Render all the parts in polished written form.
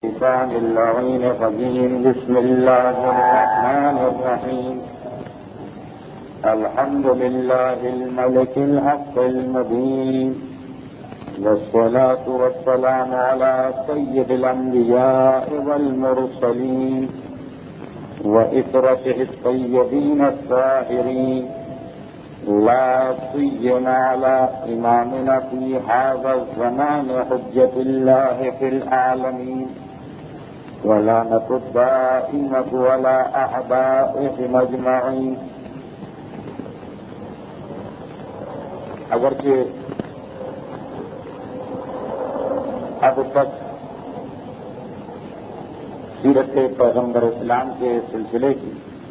الشيطان اللعين الرجيم. بسم الله الرحمن الرحيم. الحمد لله الملك الحق المبين، والصلاة والسلام على سيد الأنبياء والمرسلين وإترته الطيبين الطاهرين، لا سيما على إمامنا في هذا الزمان حجة الله في العالمين، ولعنة الدائمة ولا أعدائهم أجمعين. اگرچہ اب تک سیرت پیغمبر اسلام کے سلسلے کی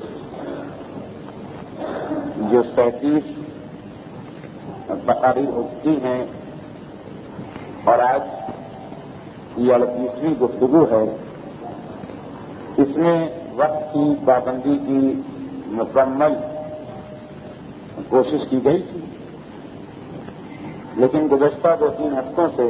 جو 37 تقاریر ہو چکی ہیں اور آج یہ 38ویں گفتگو ہے، اس میں وقت کی پابندی کی مکمل کوشش کی گئی تھی، لیکن گزشتہ 2-3 ہفتوں سے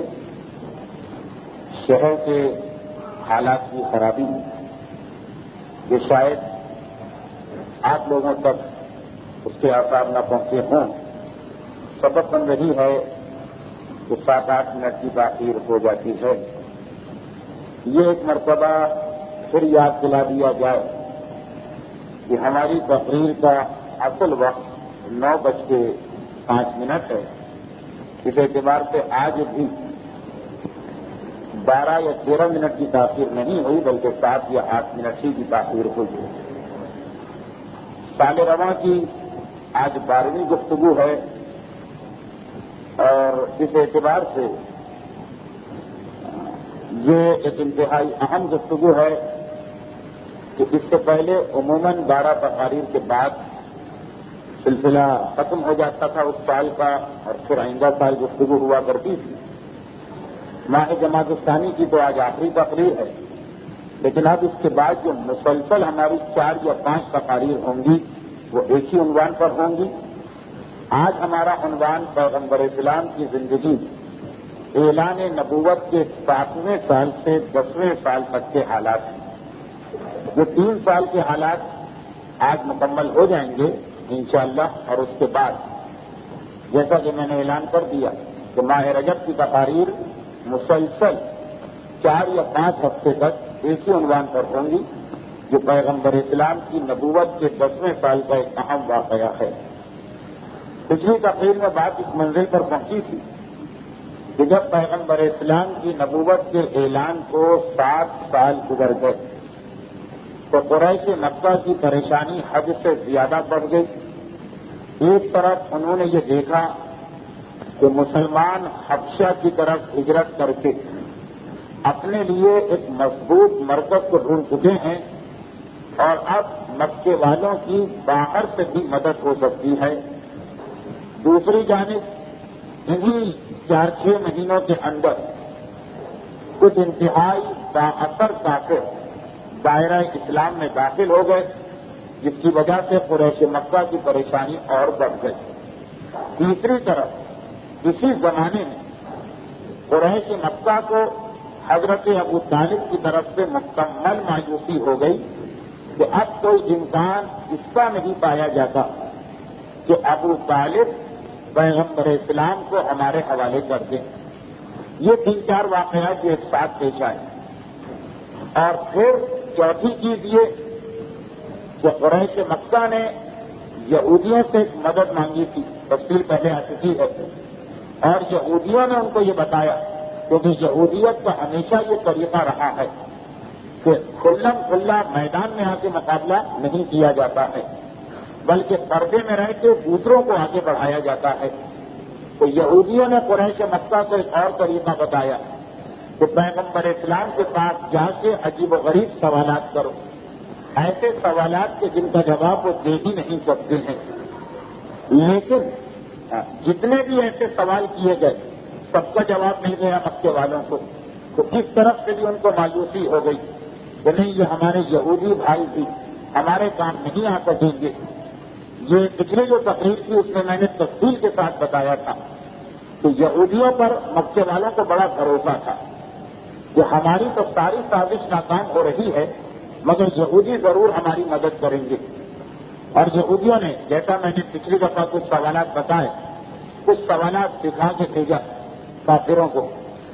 شہر کے حالات کی خرابی کہ شاید آپ لوگوں تک اس کے آثار نہ پہنچے ہوں، سبب بن رہی ہے کہ 7-8 منٹ کی تاخیر ہو جاتی ہے. یہ ایک مرتبہ پھر یاد دلا دیا جائے کہ ہماری تقریر کا اصل وقت 9:05 ہے. اس اعتبار سے آج بھی 12 یا 13 منٹ کی تاخیر نہیں ہوئی، بلکہ 7 یا 8 منٹ ہی کی تاخیر ہوئی. سال رواں کی آج 12ویں گفتگو ہے، اور اس اعتبار سے یہ ایک انتہائی اہم گفتگو ہے کہ اس سے پہلے عموماً 12 تقاریر کے بعد سلسلہ ختم ہو جاتا تھا اس سال کا، اور پھر آئندہ سال گفتگو ہوا کرتی تھی. ماہ جماعت الثانی کی تو آج آخری تقریر ہے، لیکن اب اس کے بعد جو مسلسل ہماری 4 یا 5 تقاریر ہوں گی وہ ایک ہی عنوان پر ہوں گی. آج ہمارا عنوان پیغمبر اسلام کی زندگی، اعلان نبوت کے 7ویں سال سے 10ویں سال تک کے حالات ہیں. یہ 3 سال کے حالات آج مکمل ہو جائیں گے انشاءاللہ، اور اس کے بعد جیسا کہ میں نے اعلان کر دیا کہ ماہ رجب کی تقاریر مسلسل 4 یا 5 ہفتے تک ایک ہی عنوان پر ہوں گی، جو پیغمبر اسلام کی نبوت کے 10ویں سال کا ایک اہم واقعہ ہے. پچھلی تقریر میں بات اس منزل پر پہنچی تھی کہ جب پیغمبر اسلام کی نبوت کے اعلان کو 7 سال گزر گئے تو قریش مکہ کی پریشانی حد سے زیادہ بڑھ گئی. ایک طرف انہوں نے یہ دیکھا کہ مسلمان حبشہ کی طرف ہجرت کر کے اپنے لیے ایک مضبوط مرکز کو ڈھونڈ چکے ہیں، اور اب مکے والوں کی باہر سے بھی مدد ہو سکتی ہے. دوسری جانب انہی 4-6 مہینوں کے اندر کچھ انتہائی بااثر کافر دائرہ اسلام میں داخل ہو گئے، جس کی وجہ سے قریش مکہ کی پریشانی اور بڑھ گئی. تیسری طرف اسی زمانے میں قریش مکہ کو حضرت ابو طالب کی طرف سے مکمل مایوسی ہو گئی کہ اب کوئی امکان اس کا نہیں پایا جاتا کہ ابو طالب پیغمبر اسلام کو ہمارے حوالے کر دیں. یہ 3-4 واقعات جو ایک ساتھ پیش آئے. اور پھر چوتھی چیز یہ کہ قریش مکہ نے یہودیوں سے ایک مدد مانگی تھی، تفصیل پہلے آ چکی ہے، اور یہودیوں نے ان کو یہ بتایا، کیونکہ یہودیت کا ہمیشہ یہ طریقہ رہا ہے کہ کھلم کھلا میدان میں آ کے مقابلہ نہیں کیا جاتا ہے، بلکہ پردے میں رہ کے دوسروں کو آگے بڑھایا جاتا ہے. تو یہودیوں نے قریش مکہ کو ایک اور طریقہ بتایا کہ پیغمبر اسلام کے پاس جا کے عجیب و غریب سوالات کرو، ایسے سوالات کے جن کا جواب وہ دے ہی نہیں سکتے ہیں. لیکن جتنے بھی ایسے سوال کیے گئے سب کا جواب مل گیا مکے والوں کو، تو اس طرف سے بھی ان کو مایوسی ہو گئی کہ نہیں، یہ ہمارے یہودی بھائی بھی ہمارے کام نہیں آ سکیں گے. یہ پچھلی جو تقریر تھی اس میں میں نے تفصیل کے ساتھ بتایا تھا کہ یہودیوں پر مکے والوں کو بڑا بھروسہ تھا کہ ہماری تو ساری سازش ناکام ہو رہی ہے، مگر یہودی ضرور ہماری مدد کریں گے۔ اور یہودیوں نے، جیسا میں نے پچھلی دفعہ کچھ سوالات بتائے، کچھ سوالات سکھا کے بھیجا کافروں کو،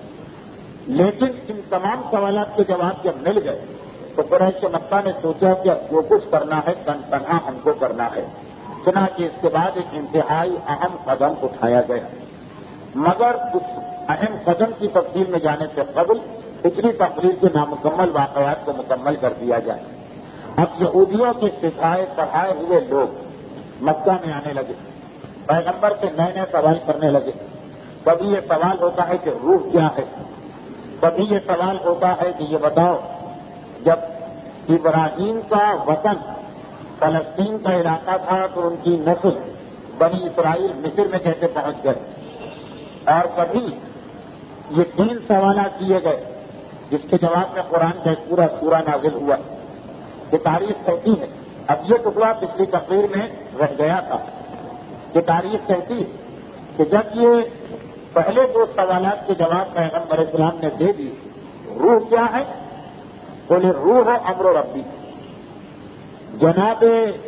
لیکن ان تمام سوالات کے جواب جب مل گئے تو قریش مکہ نے سوچا کہ اب جو کچھ کرنا ہے تنہا ہم کو کرنا ہے، چنانچہ اس کے بعد ایک انتہائی اہم قدم اٹھایا گیا۔ مگر اس اہم قدم کی تفصیل میں جانے سے قبل پچھلی تقریر کے نامکمل واقعات کو مکمل کر دیا جائے۔ اب یہودیوں کے سکھائے پڑھائے ہوئے لوگ مکہ میں آنے لگے، پیغمبر سے نئے نئے سوال کرنے لگے۔ کبھی یہ سوال ہوتا ہے کہ روح کیا ہے، کبھی یہ سوال ہوتا ہے کہ یہ بتاؤ جب ابراہیم کا وطن فلسطین کا علاقہ تھا تو ان کی نسل بنی اسرائیل مصر میں کیسے پہنچ گئے، اور کبھی یہ 3 سوالات کیے گئے جس کے جواب میں قرآن کا ایک پورا سورہ نازل ہوا۔ یہ تاریخ کہتی ہے، اب یہ ٹکڑا پچھلی تقریر میں رہ گیا تھا، کہ تاریخ کہتی ہے کہ جب یہ پہلے 2 سوالات کے جواب پیغمبر اسلام نے دے دی، روح کیا ہے، بولے روح ہے امر ربی۔ جناب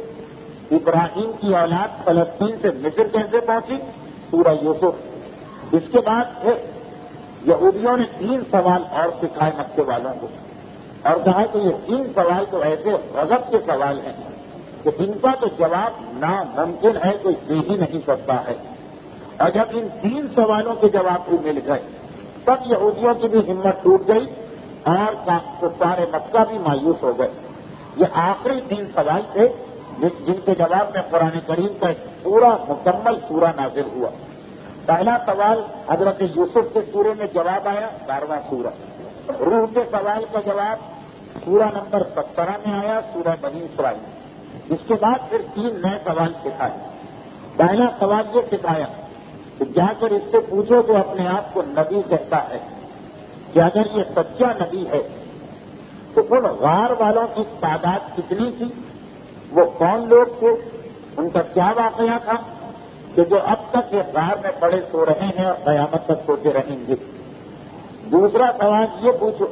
ابراہیم کی اولاد فلسطین سے مصر کیسے پہنچی، سورہ یوسف۔ اس کے بعد پھر یہودیوں نے 3 سوال اور سکھائے مکے والوں کو، اور کہا کہ یہ 3 سوال تو ایسے غضب کے سوال ہیں کہ ان کا تو جواب ناممکن ہے، کوئی دے ہی نہیں سکتا ہے۔ اور جب ان 3 سوالوں کے جواب بھی مل گئے تب یہودیوں کی بھی ہمت ٹوٹ گئی اور کفار مکہ بھی مایوس ہو گئے۔ یہ آخری 3 سوال تھے جن کے جواب میں قرآن کریم کا ایک پورا مکمل سورہ نازل ہوا۔ پہلا سوال حضرت یوسف کے سورے میں جواب آیا، 12واں سورہ۔ روح کے سوال کا جواب سورہ نمبر 17 میں آیا، سورہ بنی اسرائیل۔ اس کے بعد پھر 3 نئے سوال سکھائے۔ پہلا سوال یہ سکھایا کہ جا کر اس سے پوچھو جو اپنے آپ کو نبی کہتا ہے کہ اگر یہ سچا نبی ہے تو ان غار والوں کی تعداد کتنی تھی، وہ کون لوگ تھے، ان کا کیا واقعہ تھا کہ جو اب تک یہ غار میں پڑے سو رہے ہیں اور قیامت تک سوتے رہیں گے۔ دوسرا سوال یہ پوچھو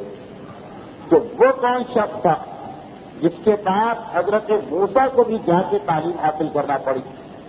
کہ وہ کون شخص تھا جس کے پاس حضرت موسیٰ کو بھی جا کے تعلیم حاصل کرنا پڑی۔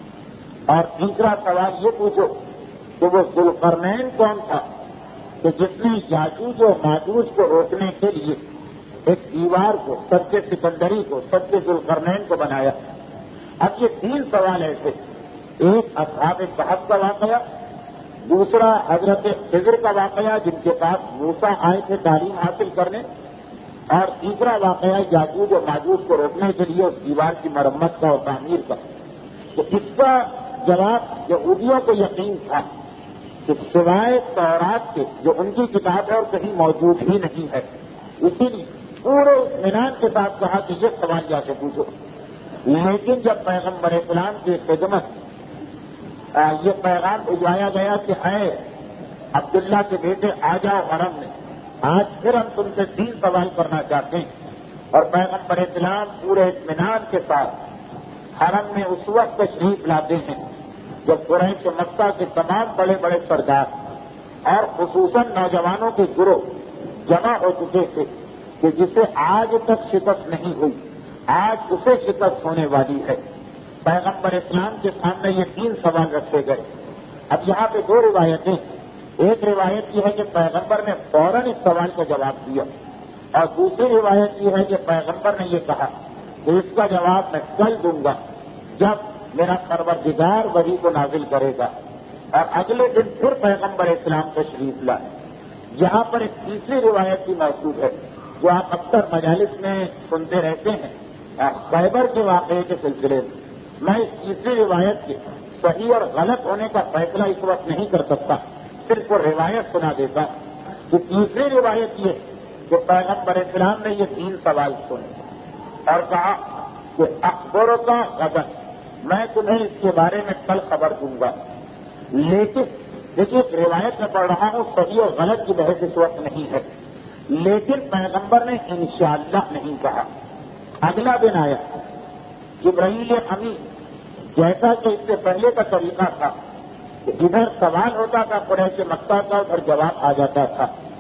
اور تیسرا سوال یہ پوچھو کہ وہ ذوالقرنین کون تھا کہ جس نے یاجوج و ماجوج کو روکنے کے لیے ایک دیوار کو، سد سکندری کو، سد ذوالقرنین کو بنایا۔ اب یہ 3 سوال ایسے، ایک اصحاب کہف کا واقعہ، دوسرا حضرت خضر کا واقعہ جن کے پاس موسیٰ آئے تھے تعلیم حاصل کرنے، اور تیسرا واقعہ یاجوج و ماجوج کو روکنے کے لیے اس دیوار کی مرمت کا اور تعمیر کا۔ تو اس کا جواب یہودیوں کو یقین تھا کہ سوائے تورات کے جو ان کی کتاب ہے اور کہیں موجود ہی نہیں ہے، اسی لیے پورے اطمینان کے ساتھ کہا کہ یہ سوال جا کے پوچھو۔ لیکن جب پیغمبر اسلام کی خدمت یہ پیغام بھجوایا گیا کہ اے عبداللہ کے بیٹے آ جاؤ حرم میں، آج پھر ہم تم سے 3 سوال کرنا چاہتے ہیں، اور پیغمبر اسلام پورے اطمینان کے ساتھ حرم میں اس وقت تشریف لاتے ہیں جب قریش مکہ کے تمام بڑے بڑے سردار اور خصوصاً نوجوانوں کے گروہ جمع ہو چکے تھے کہ جسے آج تک شکست نہیں ہوئی، آج اسے شکست ہونے والی ہے۔ پیغمبر اسلام کے سامنے یہ 3 سوال رکھے گئے۔ اب یہاں پہ 2 روایتیں، ایک روایت یہ ہے کہ پیغمبر نے فوراً اس سوال کا جواب دیا، اور دوسری روایت یہ ہے کہ پیغمبر نے یہ کہا کہ اس کا جواب میں کل دوں گا جب میرا پروردگار وحی کو نازل کرے گا، اور اگلے دن پھر پیغمبر اسلام تشریف لائے۔ یہاں پر ایک تیسری روایت بھی موجود ہے جو آپ اکثر مجالس میں سنتے رہتے ہیں، خیبر کے واقعے کے سلسلے میں اس تیسری روایت کے صحیح اور غلط ہونے کا فیصلہ اس وقت نہیں کر سکتا، صرف وہ روایت سنا دیتا ہوں۔ کہ تیسری روایت یہ کہ پیغمبر اسلام نے یہ 3 سوال سنے اور کہا کہ اخباروں کا غضب، میں تمہیں اس کے بارے میں کل خبر دوں گا۔ لیکن دیکھیے روایت میں پڑھ رہا ہوں، صحیح اور غلط کی بحث اس وقت نہیں ہے، لیکن پیغمبر نے انشاءاللہ نہیں کہا۔ اگلا دن آیا، جبرائیل امین، جیسا کہ اس سے پہلے کا طریقہ تھا کہ ادھر سوال ہوتا تھا قریش مکہ کا، ادھر جواب آ جاتا تھا،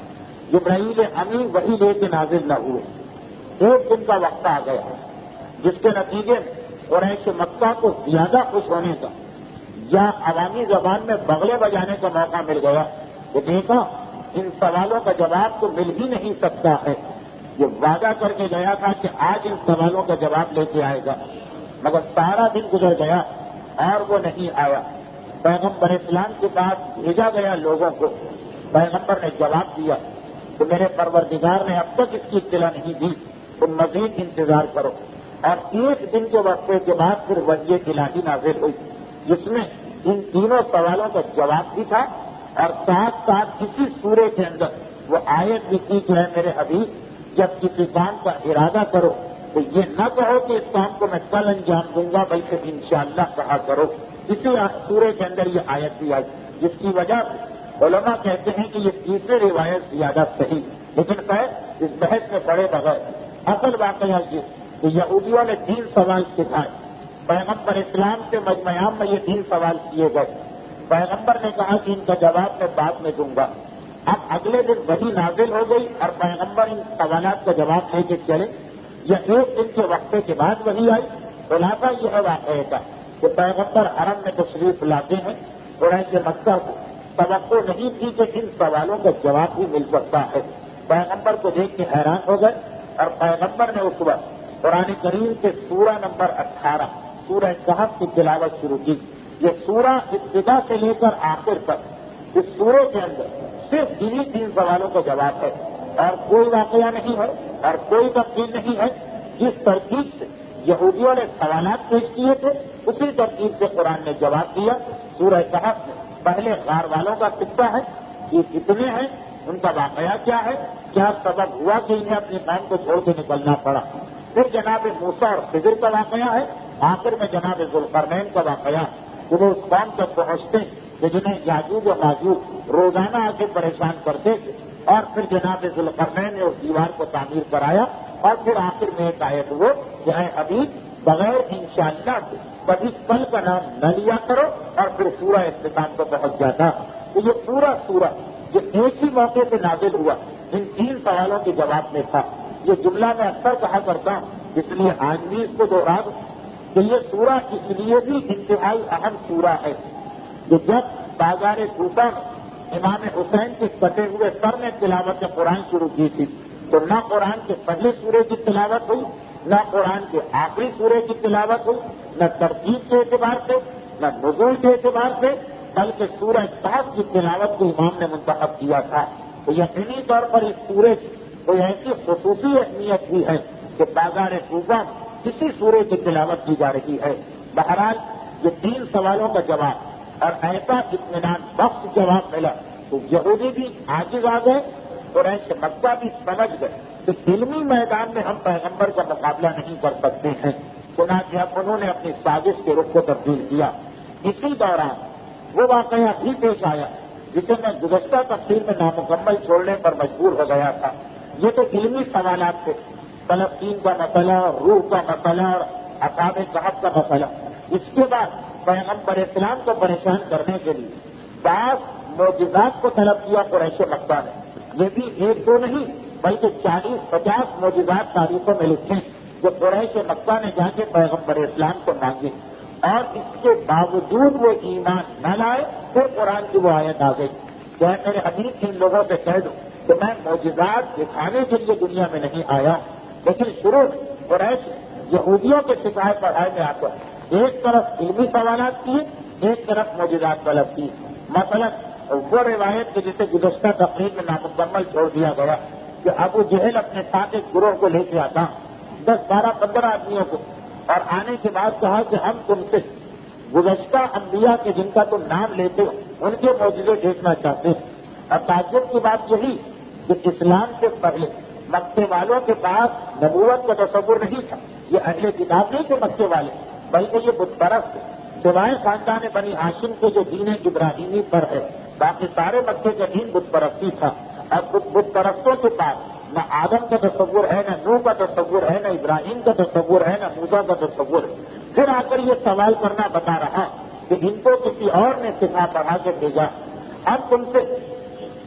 جبرائیل امی وہی لے کے نازل نہ ہوئے. ایک دن کا وقت آ گیا جس کے نتیجے میں قریش مکہ کو زیادہ خوش ہونے کا یا عوامی زبان میں بغلے بجانے کا موقع مل گیا کہ دیکھا ان سوالوں کا جواب تو مل ہی نہیں سکتا ہے. یہ وعدہ کر کے گیا تھا کہ آج ان سوالوں کا جواب لے کے آئے گا، مگر سارا دن گزر گیا اور وہ نہیں آیا. پیغمبر اسلام کے پاس بھیجا گیا لوگوں کو. پیغمبر نے جواب دیا کہ میرے پروردگار نے اب تک اس کی اطلاع نہیں دی، تم مزید انتظار کرو. اور ایک دن کے وقفے کے بعد پھر وحی الہی نازل ہوئی جس میں ان تینوں سوالوں کا جواب بھی تھا اور ساتھ ساتھ اسی سورے کے اندر وہ آیت بھی کی کہ ہے میرے حبیب جب کسی کام کا ارادہ کرو تو یہ نہ کہو کہ اس کام کو میں کل انجام دوں گا، بلکہ انشاءاللہ کہا کرو. اسی سورے کے اندر یہ آیت بھی آئی جس کی وجہ سے علماء کہتے ہیں کہ یہ تیسری روایت زیادہ صحیح، لیکن خیر اس بحث میں پڑے بغیر اصل واقعہ یہ کہ یہودیوں نے 3 سوال سکھائے. پیغمبر اسلام کے مجمعام میں یہ 3 سوال کیے گئے. پیغمبر نے کہا کہ ان کا جواب میں بعد میں دوں گا. اب اگلے دن وہی نازل ہو گئی اور پیغمبر ان سوالات کا جواب لے کے چلے. یہ ایک دن کے وقفے کے بعد وہی آئی. خلاصہ یہ ہے واقعہ کا کہ پیغمبر حرم میں تشریف لاتے ہیں. قریش مکہ کو توقع نہیں تھی کہ ان سوالوں کا جواب بھی مل سکتا ہے. پیغمبر کو دیکھ کے حیران ہو گئے اور پیغمبر نے اس وقت قرآن کریم کے سورہ نمبر 18 سورہ کہف کی تلاوت شروع کی. یہ سورہ ابتدا سے لے کر آخر تک اس سورے کے اندر صرف انہی 3 سوالوں کا جواب ہے اور کوئی واقعہ نہیں ہے اور کوئی تفصیل نہیں ہے. جس ترتیب سے یہودیوں نے سوالات پیش کیے تھے اسی ترتیب سے قرآن نے جواب دیا. سورہ کہف میں پہلے غار والوں کا قصہ ہے، یہ کتنے ہیں، ان کا واقعہ کیا ہے، کیا سبب ہوا کہ انہیں اپنی قوم کو چھوڑ کے نکلنا پڑا. پھر جناب موسیٰ اور خضر کا واقعہ ہے. آخر میں جناب ذوالقرنین کا واقعہ کہ وہ اس قوم تک پہنچتے کہ جنہیں یاجوج و ماجوج روزانہ آ کے پریشان کرتے تھے اور پھر جناب ذوالقرنین نے اس دیوار کو تعمیر کرایا اور پھر آخر میں ایک آیت وہ کہ اے حبیب بغیر انشاءاللہ کے کبھی کل کا نام نہ لیا کرو اور پھر سورہ اختتام کو پہنچ جاتا. تو یہ پورا سورہ جو ایک ہی موقع پہ نازل ہوا ان 3 سوالوں کے جواب میں تھا. یہ جملہ میں اکثر کہا کرتا ہوں اس لیے آج بھی اس کو دوہرا دوں کہ یہ سورہ اس لیے بھی انتہائی اہم سورہ ہے کہ جب بازار کوفہ میں امام حسین کے کٹے ہوئے سر نے تلاوت قرآن شروع کی تھی تو نہ قرآن کے پہلے سورے کی تلاوت ہوئی، نہ قرآن کے آخری سورے کی تلاوت ہوئی، نہ ترتیب کے اعتبار سے نہ نزول کے اعتبار سے، بلکہ سورہ کہف کی تلاوت کو امام نے منتخب کیا تھا. تو یقینی طور پر اس سورے کی کوئی ایسی خصوصی اہمیت بھی ہے کہ بازار کوفہ کسی سورے کی تلاوت کی جا رہی ہے. بہرحال یہ 3 سوالوں کا جواب اور ایسا اطمینان بخش جواب ملا تو یہودی بھی عاجز آ گئے، قریش مکہ بھی سمجھ گئے کہ علمی میدان میں ہم پیغمبر کا مقابلہ نہیں کر سکتے ہیں. چنانچہ اب انہوں نے اپنی سازش کے رخ کو تبدیل کیا. اسی دوران وہ واقعہ بھی پیش آیا جسے میں گزشتہ تفسیر میں نامکمل چھوڑنے پر مجبور ہو گیا تھا. یہ تو علمی سوالات تھے، فلسطین کا مسئلہ، روح کا مسئلہ اور اصحاب کہف کا مسئلہ. اس کے بعد پیغمبر اسلام کو پریشان کرنے کے لیے 10 معجزات کو طلب کیا قریش مکہ نے. یہ بھی 1-2 نہیں بلکہ 40-50 معجزات تاریخوں میں لکھے جو قریش مکہ نے جا کے پیغمبر اسلام کو مانگے اور اس کے باوجود وہ ایمان نہ لائے. پھر قرآن کی وہ آیت آ گئی کہ میرے حبیب ان لوگوں سے کہہ دو کہ میں معجزات دکھانے کے لیے دنیا میں نہیں آیا. لیکن شروع قریش یہودیوں کے سکھائے پڑھائے میں آ کر ایک طرف علمی سوالات کیے، ایک طرف معجزات طلب کی. مثلا وہ روایت کے جسے گزشتہ تقریر میں نامکمل چھوڑ دیا گیا کہ ابو جہل اپنے ساتھ ایک گروہ کو لے کے آتا 10, 12, 15 آدمیوں کو اور آنے کے بعد کہا کہ ہم تم سے گزشتہ انبیاء کے جن کا تم نام لیتے ہو ان کے معجزے دیکھنا چاہتے ہیں. اور تعجب کی بات یہی کہ اسلام سے پہلے مکے والوں کے پاس نبوت کا تصور نہیں تھا. یہ اہل کتاب نہیں تھے مکے والے بلکہ یہ بت پرست تھے. سوائے خاندان بنی ہاشم کے جو دین ابراہیمی پر ہے باقی سارے مکے کا دین بت پرستی تھا. اب بت پرستوں کے پاس نہ آدم کا تصور ہے، نہ نوح کا تصور ہے، نہ ابراہیم کا تصور ہے، نہ موسیٰ کا تصور ہے. پھر آ کر یہ سوال کرنا بتا رہا کہ ان کو کسی اور نے سکھا پڑھا کے بھیجا. اب تم سے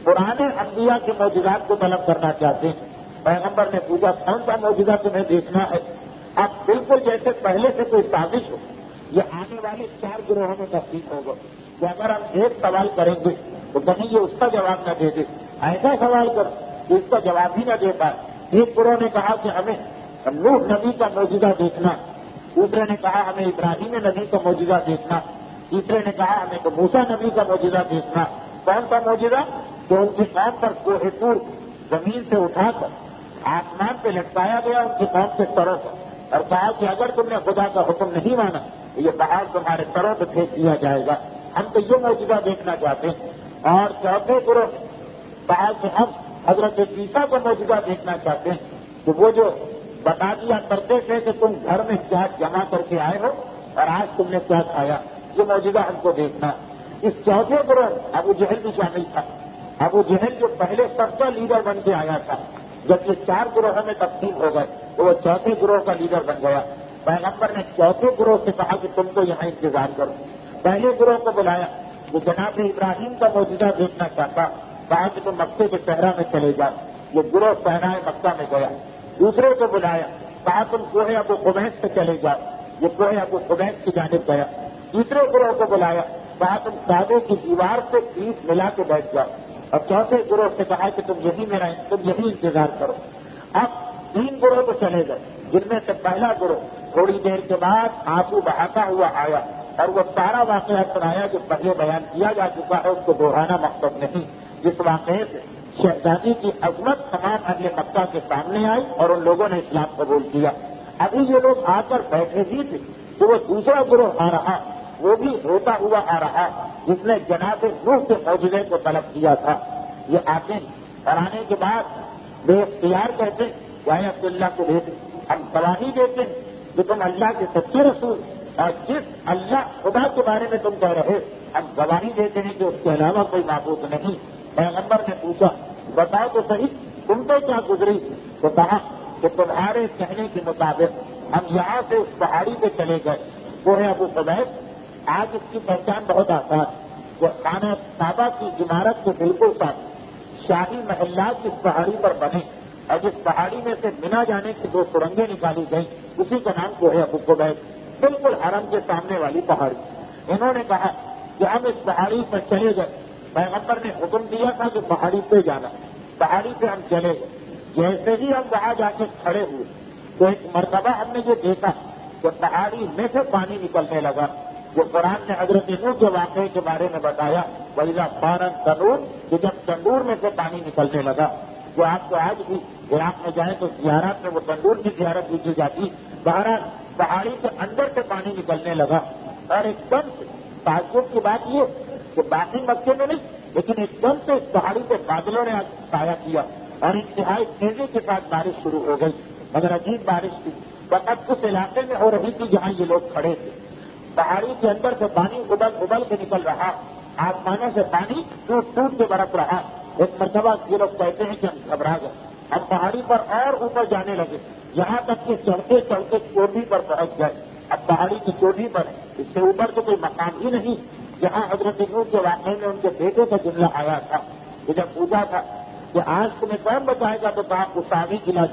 پرانے انبیاء کے معجزات کو طلب کرنا چاہتے ہیں۔ پیغمبر نے پوچھا کون سا معجزہ تمہیں دیکھنا ہے؟ اب بالکل جیسے پہلے سے کوئی سازش ہو، یہ آنے والے 4 گروہوں میں تقسیم ہوگا کہ اگر ہم ایک سوال کریں گے تو کہیں یہ اس کا جواب نہ دے دے، ایسا سوال کر کہ اس کا جواب ہی نہ دے پائے۔ ایک گروہ نے کہا کہ ہمیں نوح نبی کا معجزہ دیکھنا، دوسرے نے کہا ہمیں ابراہیم نبی کا معجزہ دیکھنا، تیسرے نے کہا ہمیں تو موسیٰ نبی کا معجزہ دیکھنا۔ کون سا معجزہ؟ کہ ان کی قوم پر کوہ طور زمین سے اٹھا کر آسمان پہ لٹکایا گیا ان کی قوم کے سروں پر، اور کہا کہ اگر تم نے خدا کا حکم نہیں مانا تو یہ پہاڑ تمہارے سروں پہ پھینک دیا جائے گا۔ ہم تو یہ معجزہ دیکھنا چاہتے ہیں۔ اور چوتھے گروہ کہا کہ ہم حضرت عیسیٰ کا معجزہ دیکھنا چاہتے ہیں کہ وہ جو بتا دیا کرتے تھے کہ تم گھر میں کیا جمع کر کے آئے ہو اور آج تم نے کیا کھایا، یہ معجزہ ہم کو دیکھنا۔ اس چوتھے گروہ ابو جہل بھی شامل تھا۔ ابو جہل جو پہلے سب کا لیڈر بن کے آیا تھا، جب یہ 4 گروہوں میں تقسیم ہو گئے تو وہ چوتھے گروہ کا لیڈر بن گیا۔ پیغمبر نے چوتھے گروہ سے کہا کہ تم کو یہاں انتظار کرو۔ پہلے گروہ کو بلایا، وہ جناب ابراہیم کا معجزہ دیکھنا چاہتا، کہا کہ تم مکے کے صحرا میں چلے جاؤ۔ یہ گروہ صحرائے مکہ میں گیا۔ دوسرے کو بلایا، کہا تم کوہ ابو قبیس سے چلے جاؤ۔ یہ کوہ ابو قبیس کی جانب گیا۔ تیسرے گروہ کو بلایا، کہا تم کعبے کی دیوار سے پیس ملا کے بیٹھ جاؤ۔ اور چوتھے گروہ سے کہا کہ تم یہی انتظار کرو۔ اب 3 گروہ تو چلے گئے، جن میں سے پہلا گروہ تھوڑی دیر کے بعد آنسو بہاتا ہوا آیا اور وہ سارا واقعہ سنایا جو پہلے بیان کیا جا چکا ہے، اس کو دہرانا مقصد نہیں۔ جس واقعے سے شہزادی کی عظمت تمام اہل مکہ کے سامنے آئی اور ان لوگوں نے اسلام قبول کیا۔ ابھی یہ لوگ آ کر بیٹھے ہی تھے تو وہ دوسرا گروہ آ رہا، وہ بھی روتا ہوا آ رہا، جس نے جناب نوح کے معجزے کو طلب کیا تھا۔ یہ آتے ہیں اور آنے کے بعد بے اختیار کہتے ہیں عبد اللہ کو بھیجے، ہم گواہی دیتے ہیں کہ تم اللہ کے سچے رسول، اور جس اللہ خدا کے بارے میں تم کہہ رہے ہم گواہی دیتے ہیں کہ اس کے علاوہ کوئی معبود نہیں۔ پیغمبر نے پوچھا بتاؤ تو صحیح تم پہ کیا گزری؟ تو کہا کہ تمہارے کہنے کے مطابق ہم یہاں سے اس پہاڑی پہ چلے گئے، وہ ہے ابو قبیس۔ آج اس کی پہچان بہت آسان، وہ خانہ کعبہ کی عمارت کے بالکل ساتھ شاہی محلات اس پہاڑی پر بنے، اور جس پہاڑی میں سے منا جانے کی 2 سرنگیں نکالی گئیں اسی کا نام کو ہے ابو قبیس، بالکل حرم کے سامنے والی پہاڑی۔ انہوں نے کہا کہ ہم اس پہاڑی پر چلے گئے، پیغمبر نے حکم دیا تھا کہ پہاڑی پہ جانا، پہاڑی پہ ہم چلے گئے۔ جیسے ہی ہم وہاں جا کے کھڑے ہوئے تو ایک مرتبہ ہم نے یہ دیکھا کہ پہاڑی میں سے پانی نکلنے لگا، جو قرآن نے حضرت نوح کے واقعے کے بارے میں بتایا، وَإِذَا فَارَ التَّنُورُ، کہ جب تندور میں سے پانی نکلنے لگا۔ جو آپ کو آج بھی عراق میں جائیں تو زیارات میں وہ تندور کی زیارت کی جاتی، بہرحال پہاڑی کے اندر سے پانی نکلنے لگا، اور ایک دم سے تعجب کی بات یہ کہ باقی مکے میں نہیں، لیکن ایک دم سے اس پہاڑی پہ بادلوں نے سایہ کیا اور انتہائی تیزی کے ساتھ بارش شروع ہو گئی، مگر عجیب بارش تھی، فقط اس علاقے میں ہو رہی تھی جہاں یہ لوگ کھڑے تھے۔ پہاڑی کے اندر سے پانی ابل کے نکل رہا، آسمانوں سے پانی ٹوٹ کے برس رہا۔ ایک مرتبہ یہ لوگ کہتے ہیں کہ ہم گھبرا گئے، ہم پہاڑی پر اور اوپر جانے لگے، یہاں تک کہ چڑھتے چڑھتے چوٹی پر پہنچ گئے۔ اب پہاڑی کی چوٹی پر اس سے اوپر تو کوئی مقام ہی نہیں، جہاں حضرت نوح کے واقعے میں ان کے بیٹے کا جملہ آیا تھا کہ جب پوچھا تھا کہ آج تمہیں کون بچائے گا تو کہا اساوی گلا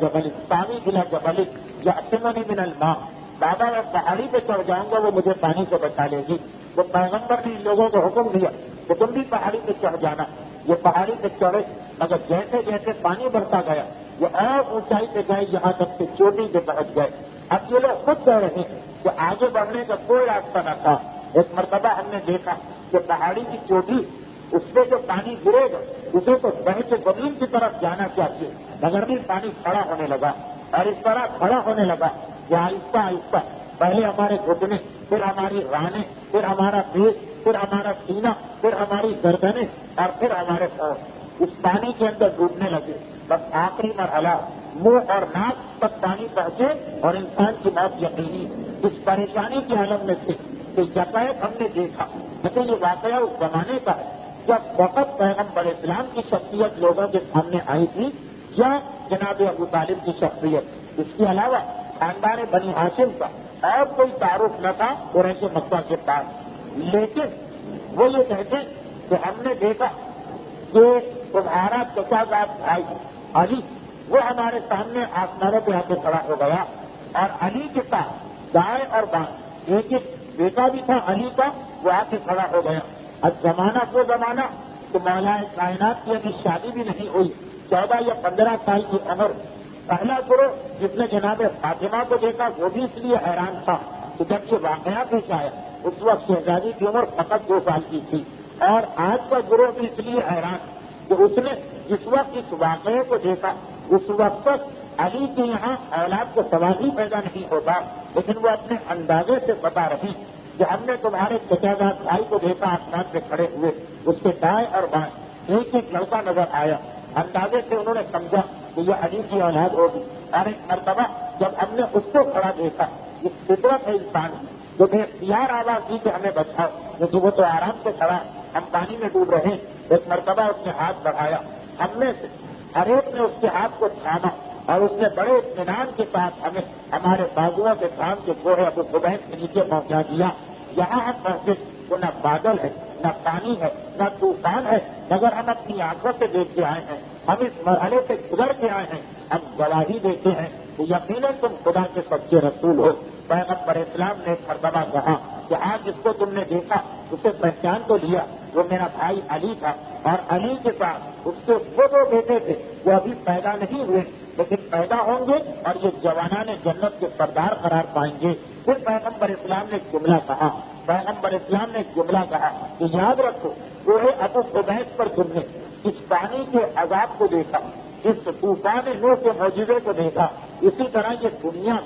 جبل یعصمنی من الماء، بابا میں پہاڑی پہ چڑھ جاؤں گا وہ مجھے پانی سے بچا لے گی۔ تو پیغمبر نے ان لوگوں کو حکم دیا کہ تم بھی پہاڑی پہ چڑھ جانا۔ یہ پہاڑی پہ چڑھے، مگر جیسے جیسے پانی بڑھتا گیا یہ اور اونچائی پہ گئے، یہاں تک کہ چوٹی پہ پہنچ گئے۔ اب یہ لوگ خود کہہ رہے ہیں کہ آگے بڑھنے کا کوئی راستہ نہ تھا۔ ایک مرتبہ ہم نے دیکھا کہ پہاڑی کی چوٹی، اس پہ جو پانی گرے گا اسے تو بہ کے زمین کی طرف جانا چاہیے، مگر بھی پانی کھڑا ہونے لگا، اور اس طرح کھڑا ہونے لگا کہ آہستہ آہستہ پہلے ہمارے گھٹنے، پھر ہماری رانیں، پھر ہمارا پیٹ، پھر ہمارا سینہ، پھر ہماری گردنیں، اور پھر ہمارے پاؤں اس پانی کے اندر ڈوبنے لگے۔ بس آخری مرحلہ منہ اور ناک تک پانی پہنچے اور انسان کی موت یقینی۔ اس پریشانی کے عالم میں تھے کہ یکایک ہم نے دیکھا، لیکن یہ واقعہ اس زمانے کا ہے جب وقت پیغمبر اسلام کی شخصیت لوگوں کے سامنے آئی تھی، یا جناب ابو طالب کی شخصیت۔ اس کے علاوہ خاندان بنی ہاشم کا اور کوئی تعارف نہ تھا قریش مکہ کے پاس، لیکن وہ یہ کہتے کہ ہم نے دیکھا کہ تمہارا چچا زاد بھائی علی وہ ہمارے سامنے آسمانوں پہ آ کے کھڑا ہو گیا، اور علی کے ساتھ دائیں اور بائیں ایک ایک بیٹا بھی تھا علی کا، وہ آ کے کھڑا ہو گیا۔ اب زمانہ وہ زمانہ تو مولا کائنات کی ابھی شادی بھی نہیں ہوئی، 14 یا 15 سال کی عمر۔ پہلا گروہ جس نے جناب فاطمہ کو دیکھا وہ بھی اس لیے حیران تھا کہ جب یہ واقعہ پیش آیا اس وقت شہزادی کی عمر فقط 2 سال کی تھی، اور آج کا گروہ بھی اس لیے حیران کہ اس نے جس وقت اس واقعے کو دیکھا اس وقت تک علی کے یہاں اولاد کو سوال ہی پیدا نہیں ہوتا، لیکن وہ اپنے اندازے سے بتا رہی کہ ہم نے تمہارے چچا زاد بھائی کو دیکھا آسمان پہ کھڑے ہوئے، اس کے دائیں اور بائیں ایک ایک لڑکا نظر آیا۔ اندازے سے انہوں نے سمجھا کہ یہ علی کی اولاد ہوگی، اور ایک مرتبہ جب ہم نے اس کو کھڑا دیکھا، یہ فطرت ہے انسان کی، جو بے اختیار آواز دی کہ ہمیں بچاؤ، کیونکہ وہ تو آرام سے کھڑا ہے، ہم پانی میں ڈوب رہے ہیں۔ ایک مرتبہ اس نے ہاتھ بڑھایا، ہم میں سے ہر ایک نے اس کے ہاتھ کو تھاما، اور اس نے بڑے اطمینان کے ساتھ ہمیں ہمارے بازوؤں کے تھام کے کوہ ابو قبیس کے نیچے پہنچا دیا۔ یہاں ہم پہنچے تو نہ بادل ہے، نہ پانی ہے، نہ طوفان ہے، مگر ہم اپنی آنکھوں سے دیکھ کے آئے ہیں، ہم اس مرحلے سے گزر کے آئے ہیں، ہم گواہی دیتے ہیں کہ یقیناً تم خدا کے سچے رسول ہو۔ پیغمبر اسلام نے ایک مرتبہ کہا کہ آج جس کو تم نے دیکھا اسے پہچان تو لیا، وہ میرا بھائی علی تھا، اور علی کے ساتھ اس کے وہ 2 بیٹے تھے جو ابھی پیدا نہیں ہوئے لیکن پیدا ہوں گے، اور یہ جوانان جنت کے سردار قرار پائیں گے۔ پھر پیغمبر اسلام نے ایک جملہ کہا، پیغمبر اسلام نے ایک جملہ کہا کہ یاد رکھو کوہ ابو قبیس پر تم نے اس پانی کے عذاب کو دیکھا، اس طوفان نوح کے معجزے کو دیکھا، اسی طرح یہ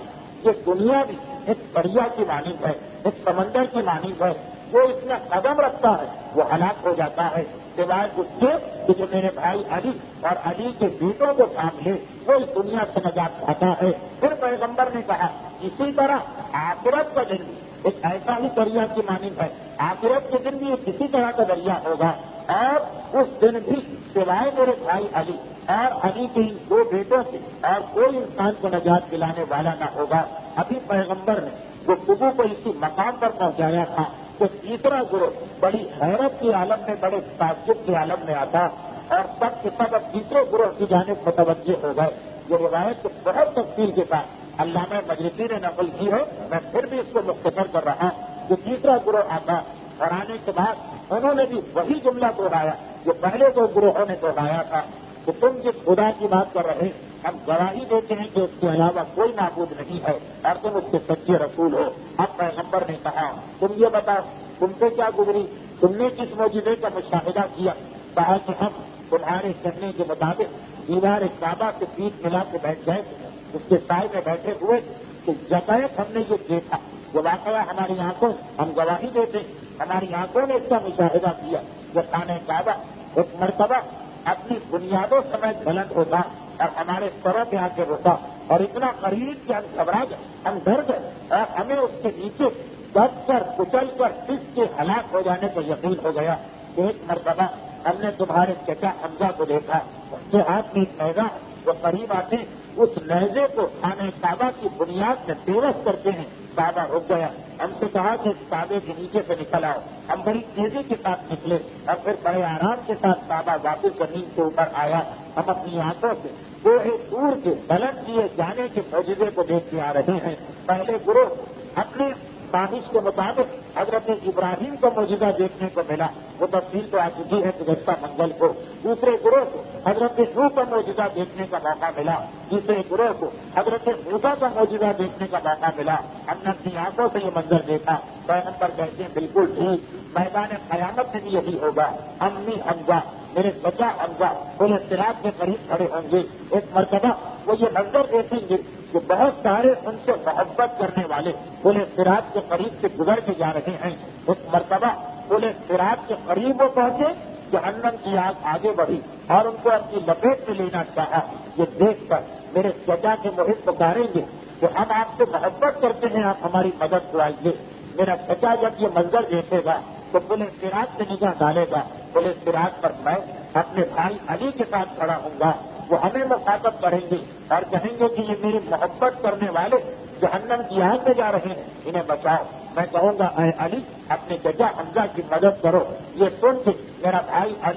دنیا بھی ایک دریا کی مانند ہے، ایک سمندر کی مانند ہے، جو اس میں قدم رکھتا ہے وہ ہلاک ہو جاتا ہے، سوائے اس کے کہ جو میرے بھائی علی اور علی کے بیٹوں کو تھام لے وہ اس دنیا سے نجات پاتا ہے۔ پھر پیغمبر نے کہا اسی طرح آخرت کا دن بھی ایک ایسا ہی دریا کی مانند ہے، آخرت کے دن بھی ایک کسی طرح کا دریا ہوگا، اور اس دن بھی سوائے میرے بھائی علی اور علی کے ان 2 بیٹوں سے اور کوئی انسان کو نجات دلانے والا نہ ہوگا۔ ابھی پیغمبر نے گفتگو کو اسی مقام پر پہنچایا تھا کہ تیسرا گروہ بڑی حیرت کے عالم میں، بڑے تعجب کے عالم میں آتا، اور سب کے سب اب تیسرے گروہ کی جانب متوجہ ہو گئے۔ یہ روایت بہت تفصیل کے ساتھ علامہ مجلسی نے نقل کی ہے، میں پھر بھی اس کو مختصر کر رہا ہوں۔ جو تیسرا گروہ آتا اور آنے کے بعد انہوں نے بھی وہی جملہ دہرایا جو پہلے 2 گروہوں نے دہرایا تھا کہ تم جس خدا کی بات کر رہے ہم گواہی دیتے ہیں کہ اس کے علاوہ کوئی معبود نہیں ہے اور تم اس کے سچے رسول ہو۔ اب پیغمبر نے کہا تم یہ بتاؤ تم سے کیا گزری، تم نے کس معجزے کا مشاہدہ کیا؟ کہا کہ ہم تمہارے کہنے کے مطابق دیوار کعبہ کے بیچ ملا کے بیٹھ گئے، اس کے سائے میں بیٹھے ہوئے کہ جقائق ہم نے یہ دیکھا، وہ واقعہ ہماری آنکھوں ہم گواہی دیتے، ہماری آنکھوں نے اس کا مشاہدہ کیا کہ خانہ کعبہ ایک مرتبہ اپنی بنیادوں سمیت بلند ہوتا اور ہمارے سروں پہ آ کے روکا، اور اتنا قریب کہ ہم گھبرا گئے، ہم ڈر گئے، اور ہمیں اس کے نیچے دب کر کچل کر اس کے ہلاک ہو جانے کا یقین ہو گیا۔ ایک مرتبہ ہم نے تمہارے چچا حمزہ کو دیکھا، اس کے ہاتھ میں ایک نیزہ، وہ قریب آتے اس نیزے کو خانہ کعبہ کی بنیاد میں پیوست کرتے ہیں، کعبہ رک گیا۔ ہم سے کہا کہ اس کعبے کے نیچے سے نکل آؤ، ہم بڑی تیزی کے ساتھ نکلے اور پھر بڑے آرام کے ساتھ کعبہ واپس زمین کے اوپر آیا۔ ہم اپنی آنکھوں سے کوہ طور کے بلند کیے جانے کے معجزے کو دیکھتے آ رہے ہیں۔ پہلے گروہ اپنے خواہش کے مطابق حضرت ابراہیم کا معجزہ دیکھنے کو ملا، وہ تفصیل تو آ چکی ہے گزشتہ منگل کو۔ دوسرے گروہ کو حضرت نوح کا معجزہ دیکھنے کا موقع ملا، تیسرے گروہ کو حضرت موسیٰ کا معجزہ دیکھنے کا موقع ملا۔ ہم نے اپنی آنکھوں سے یہ منظر دیکھا۔ پیغمبر کہتے ہیں بالکل ٹھیک، میدان قیامت میں بھی یہی ہوگا۔ امی حمزہ، میرے بچہ حمزہ پل صراط کے قریب کھڑے ہوں گے، ایک مرتبہ وہ یہ منظر دیکھیں گے کہ بہت سارے ان سے محبت کرنے والے پل صراط کے قریب سے گزر کے جا رہے ہیں۔ ایک مرتبہ پل صراط کے قریب وہ پہنچے، جہنم کی آگ آگے بڑھی اور ان کو اپنی لپیٹ میں لینا چاہا۔ یہ دیکھ کر میرے چچا کے محب پکاریں گے کہ ہم آپ سے محبت کرتے ہیں، آپ ہماری مدد کو آئیے۔ میرا چچا جب یہ منظر دیکھے گا تو پل صراط سے نگاہ ڈالے گا، پل صراط پر میں اپنے بھائی علی کے ساتھ کھڑا ہوں گا، وہ ہمیں مخاطب کریں گے اور کہیں گے کہ یہ میری محبت کرنے والے جہنم کی آگ میں جا رہے ہیں، انہیں بچاؤ۔ میں کہوں گا اے علی اپنے چچا حمزہ کی مدد کرو۔ یہ سن کے میرا بھائی علی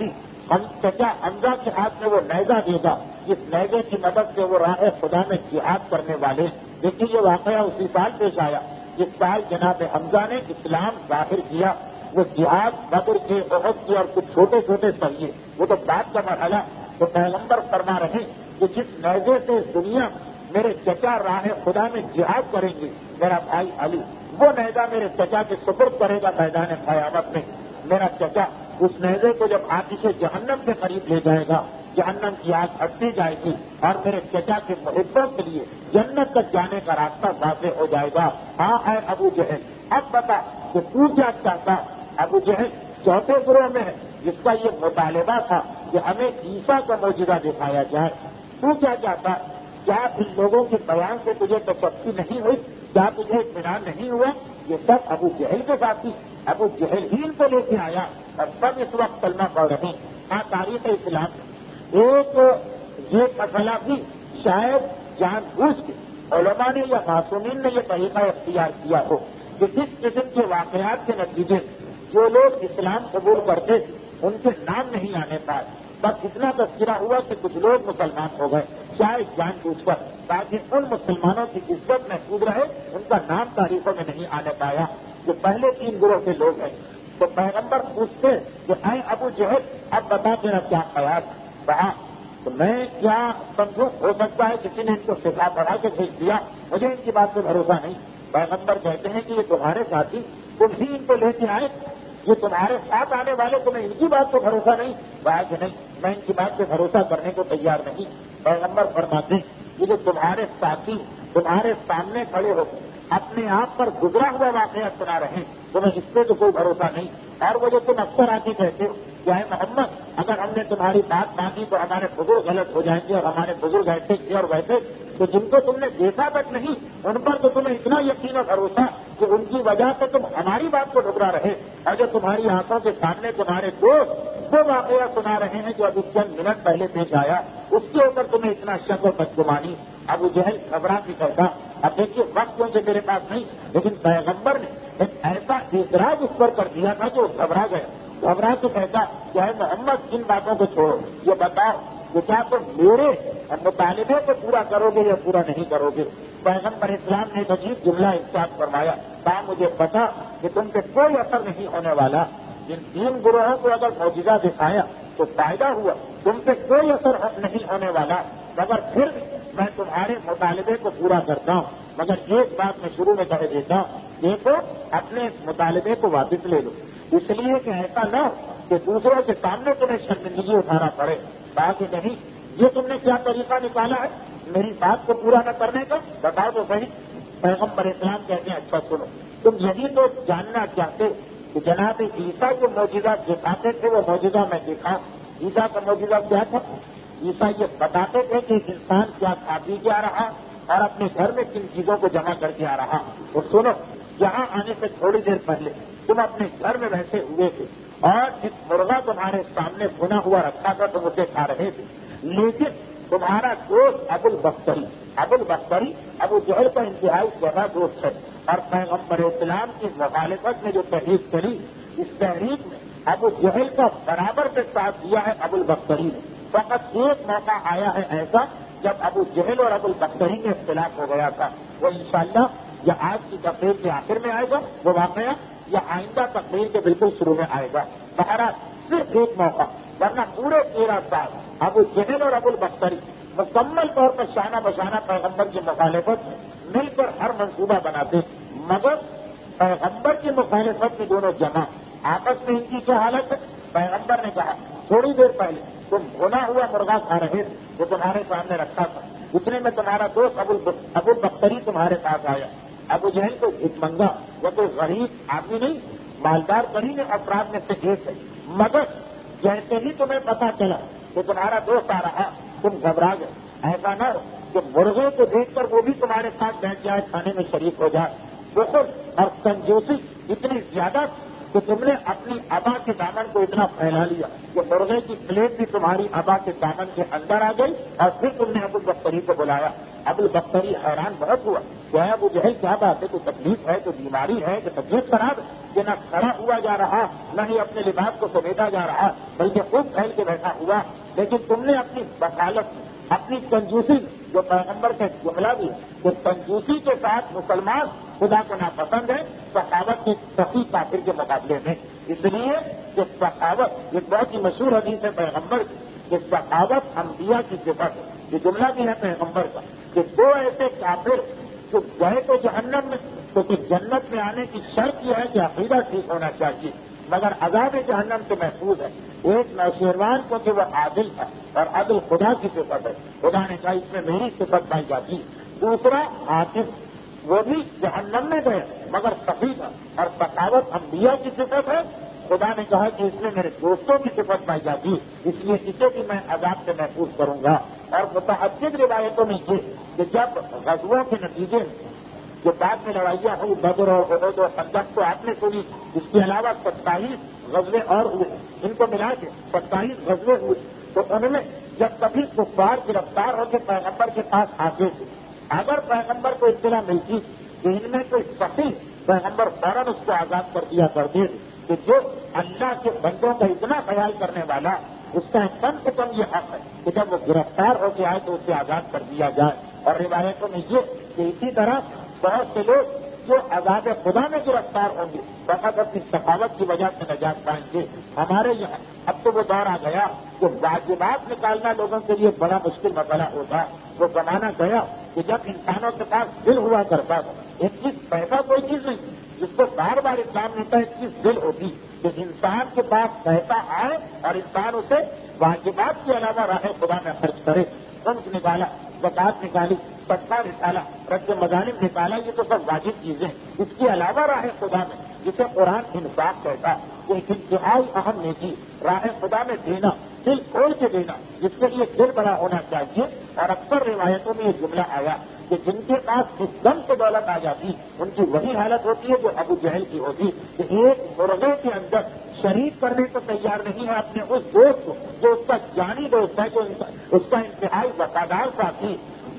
ہم چچا حمزہ کے ہاتھ میں وہ نیزہ دے گا، اس نیزے کی مدد سے وہ راہ خدا میں جہاد کرنے والے. دیکھیے یہ واقعہ اسی سال پیش آیا جس سال جناب حمزہ نے اسلام ظاہر کیا. وہ جہاد بدر کے، احد کے اور کچھ چھوٹے چھوٹے سریے، وہ تو بات کا مرحلہ. تو پیغمبر فرما رہے کہ جس نیزے سے اس دنیا میرے چچا راہ خدا میں جہاد کریں گے، میرا بھائی علی وہ نیزہ میرے چچا کے سپرد کرے گا میدان قیامت میں. میرا چچا اس نیزے کو جب آتش جہنم کے قریب لے جائے گا، جہنم کی آگ ہٹتی جائے گی اور میرے چچا کے محبوں کے لیے جنت تک جانے کا راستہ واضح ہو جائے گا. ہاں اے ابو جہل، اب بتا کہ تو کیا چاہتا؟ ابو جہل چوتھے گروہ میں ہے جس کا یہ مطالبہ تھا کہ ہمیں عیسیٰ کا معجزہ دکھایا جائے. تو کیا چاہتا؟ کیا ان لوگوں کے بیان سے تجھے تشفی نہیں ہوئی؟ کیا تجھے اطمینان نہیں ہوا؟ یہ سب ابو جہل کے ساتھی، ابو جہل ہی ان کو لے کے آیا اور سب اس وقت کلمہ پڑھ رہے ہیں. ہاں تاریخ اسلام ایک یہ مسئلہ بھی شاید جان بوجھ کے علماء نے یا معصومین نے یہ طریقہ اختیار کیا ہو کہ جس قسم کے واقعات کے نتیجے جو لوگ اسلام قبول کرتے ان کے نام نہیں آنے پائے، بس اتنا تذکرہ ہوا کہ کچھ لوگ مسلمان ہو گئے شاید جان بوجھ کر، تاکہ ان مسلمانوں کی عزت محفوظ رہے. ان کا نام تاریخوں میں نہیں آنے پایا. جو پہلے 3 گروہ کے لوگ ہیں تو پیغمبر پوچھتے کہ اے ابو جہل اب بتا تیرا کیا خیال؟ کہا تو میں کیا سمجھوں، ہو سکتا ہے کسی نے ان کو سکھا پڑھا کے بھیج دیا، مجھے ان کی بات پہ بھروسہ نہیں. پیغمبر کہتے ہیں کہ یہ تمہارے ساتھی، تم ہی ان کو لے کے آئے، یہ تمہارے ساتھ آنے والے، تمہیں ان کی بات پہ بھروسہ نہیں؟ کہا کہ نہیں، میں ان کی بات پہ بھروسہ کرنے کو تیار نہیں. پیغمبر فرماتے ہیں یہ جو تمہارے ساتھی تمہارے سامنے کھڑے ہو اپنے آپ پر گزرا ہوا واقعہ سنا رہے ہیں، تمہیں اس پہ تو کوئی بھروسہ نہیں. اور وہ جو تم اکثر آ کے کہتے ہو کہ اے محمد اگر ہم نے تمہاری بات مانی تو ہمارے بزرگ غلط ہو جائیں گے اور ہمارے بزرگ ایسے کیے اور ویسے، تو جن کو تم نے دیکھا تک نہیں ان پر تو تمہیں اتنا یقین و بھروسہ کہ ان کی وجہ سے تم ہماری بات کو ٹھکرا رہے، اور جو تمہاری آنکھوں کے سامنے تمہارے دوست وہ واقعہ سنا رہے ہیں جو ابھی چند منٹ پہلے پیش آیا، اس کے اوپر تمہیں اتنا شک و بدگمانی. ابو جہل گھبرا کے کہتا، اب دیکھیے وقت کیونکہ میرے پاس نہیں، لیکن پیغمبر نے ایک ایسا اعتراض اس پر کر دیا تھا کہ وہ گھبرا گئے. گھبرا کے کہتا کہ اے محمد ان باتوں کو چھوڑو، یہ بتاؤ کہ کیا تم میرے مطالبے کو پورا کرو گے یا پورا نہیں کرو گے؟ پیغمبر اسلام نے ایک عجیب جملہ ارشاد فرمایا، کہا مجھے پتا کہ تم پہ کوئی اثر نہیں ہونے والا. ان 3 گروہوں کو اگر معجزہ دکھایا تو فائدہ ہوا، تم پہ کوئی اثر نہیں ہونے والا، مگر پھر میں تمہارے مطالبے کو پورا کرتا ہوں. مگر ایک بات میں شروع میں کہہ دیتا ہوں، دیکھو اپنے مطالبے کو واپس لے لو، اس لیے کہ ایسا نہ ہو کہ دوسروں کے سامنے تمہیں شرمندگی اٹھانا پڑے. کہا کہ نہیں، یہ تم نے کیا طریقہ نکالا ہے میری بات کو پورا نہ کرنے کا؟ بتاؤ تو صحیح. پیغمبر اسلام کہتے ہیں اچھا سنو، تم یہی تو جاننا چاہتے کہ جناب عیسیٰ جو معجزہ دکھاتے تھے وہ معجزہ میں دکھاؤں. عیسیٰ کا معجزہ کیا تھا؟ عیسیٰ یہ بتاتے تھے کہ انسان کیا کھا پی کے آ رہا اور اپنے گھر میں کن چیزوں کو جمع کر کے آ رہا. اور سنو، یہاں آنے سے تھوڑی دیر پہلے تم اپنے گھر میں بیٹھے ہوئے تھے اور ایک مرغا تمہارے سامنے بنا ہوا رکھا تھا، تم اسے کھا رہے تھے، لیکن تمہارا دوست ابو البختری ابو جہل کا انتہائی گہرا دوست ہے، اور پیغمبر اسلام کی مخالفت میں جو تحریک چلی اس تحریک میں ابو جہل کا برابر سے ساتھ دیا ہے ابو البختری نے. فقط ایک موقع آیا ہے ایسا جب ابو جہل اور ابو البختری میں اختلاف ہو گیا تھا، وہ انشاءاللہ یا آج کی تقریر کے آخر میں آئے گا وہ واقعہ، یا آئندہ تقریر کے بالکل شروع میں آئے گا. بہرحال صرف ایک موقع، ورنہ پورے 13 سال ابو جہل اور ابو البختری مکمل طور پر شانہ بشانہ پیغمبر کی مخالفت مل کر ہر منصوبہ بناتے، مگر پیغمبر کی مخالفت میں دونوں جمع. آپس میں ان کی کیا حالت ہے؟ پیغمبر نے کہا تھوڑی دیر پہلے تم بھنا ہوا مرغا کھا رہے تھے، وہ تمہارے سامنے رکھا تھا، اتنے میں تمہارا دوست ابو البختری تمہارے پاس آیا. ابو جہل کو بھیک منگا، وہ کوئی غریب آدمی نہیں، مالدار قریب افراد میں سے ایک ہے، مگر جیسے ہی تمہیں پتا چلا کہ تمہارا دوست آ رہا تم گھبرا گئے. ایسا نہ ہو کہ مرغے کو دیکھ کر وہ بھی تمہارے ساتھ بیٹھ جائے، کھانے میں شریک ہو جائے. بخل اور کنجوسی اتنی زیادہ کہ تم نے اپنی ابا کے دامن کو اتنا پھیلا لیا کہ مرغے کی پلیٹ بھی تمہاری ابا کے دامن کے اندر آ گئی، اور پھر تم نے ابو البختری کو بلایا. ابو البختری حیران بہت ہوا کیا ابو جہل کیا بات ہے؟ کوئی تکلیف ہے، کوئی بیماری ہے کہ طبیعت خراب کہ نہ کھڑا ہوا جا رہا، نہ ہی اپنے لباس کو سمیٹا جا رہا، بلکہ خوب پھیل کے بیٹھا ہوا، لیکن تم نے اپنی بخالت، اپنی کنجوسی، جو پیغمبر کا جملہ بھی ہے کہ کنجوسی کے ساتھ مسلمان خدا کو ناپسند ہے سخاوت کے صحیح کافر کے مقابلے میں، اس لیے کہ سخاوت ایک بہت ہی مشہور حدیث ہے پیغمبر کی کہ سخاوت انبیاء کی صفت ہے، یہ جملہ بھی ہے پیغمبر کا کہ دو ایسے کافر جو گئے تو جہنم میں تو جنت میں آنے کی شرط یہ ہے کہ عقیدہ ٹھیک ہونا چاہیے، مگر عذاب جہنم سے محفوظ ہے۔ ایک نوشیروان کو کہ وہ عادل تھا اور عدل خدا کی صفت ہے، خدا نے کہا اس میں میری صفت پائی جاتی، دوسرا عاطف وہ بھی جہنم میں گئے مگر سخی تھا اور سخاوت انبیاء کی صفت ہے، خدا نے کہا کہ اس میں میرے دوستوں کی صفت پائی جاتی، اس لیے اسے بھی میں عذاب سے محفوظ کروں گا۔ اور متعدد روایتوں میں یہ کہ جب غزووں کے نتیجے میں جو بعد میں لڑائیاں ہوئی بدر اور احد اور خندق تو آپ نے سنی، اس کے علاوہ 27 غزوے اور ہوئے، ان کو ملا کے 27 غزوے ہوئے، تو ان میں جب کبھی کفار گرفتار ہو کے پیغمبر کے پاس آتے تھے، اگر پیغمبر کو اطلاع ملتی کہ ان میں کوئی سخی، پیغمبر فوراً اس کو آزاد کر دیا کرتے تھے کہ جو اللہ کے بندوں کا اتنا خیال کرنے والا، اس کا کم سے کم یہ حق ہے کہ جب وہ گرفتار ہو کے آئے تو اسے آزاد کر دیا جائے۔ اور روایتوں میں یہ کہ اسی طرح بہت سے لوگ جو عذاب خدا میں گرفتار ہوں گے فقط اپنی سخاوت کی وجہ سے نجات پائیں گے۔ ہمارے یہاں اب تو وہ دور آ گیا کہ واجبات نکالنا لوگوں کے لیے بڑا مشکل مسئلہ ہوتا، وہ زمانہ گیا کہ جب انسانوں کے پاس دل ہوا کرتا تھا، ایک چیز پیسہ کوئی چیز نہیں جس کو بار بار اسلام دیتا ہے، ایک چیز دل ہوتی کہ انسان کے پاس پیسہ آئے اور انسان اسے واجبات کے علاوہ راہ خدا میں خرچ کرے، خمس نکالا، زکات نکالی، صدقہ نکالا، رد مظالم نکالا، یہ تو سب واجب چیزیں، اس کے علاوہ راہ خدا میں جسے قرآن انصاف کہتا ہے وہ ایک انتہائی اہم نیکی راہ خدا میں دینا، دل کھول کے دینا، جس کے لیے دل بڑا ہونا چاہیے۔ اور اکثر روایتوں میں یہ جملہ آیا کہ جن کے پاس ایک دم سے دولت آ جاتی ان کی وہی حالت ہوتی ہے جو ابو جہل کی ہوتی کہ ایک مرغے کے اندر شریک کرنے کو تیار نہیں ہے اپنے اس دوست کو جو اس کا جانی دوست ہے، جو اس کا انتہائی وفادار ساتھی،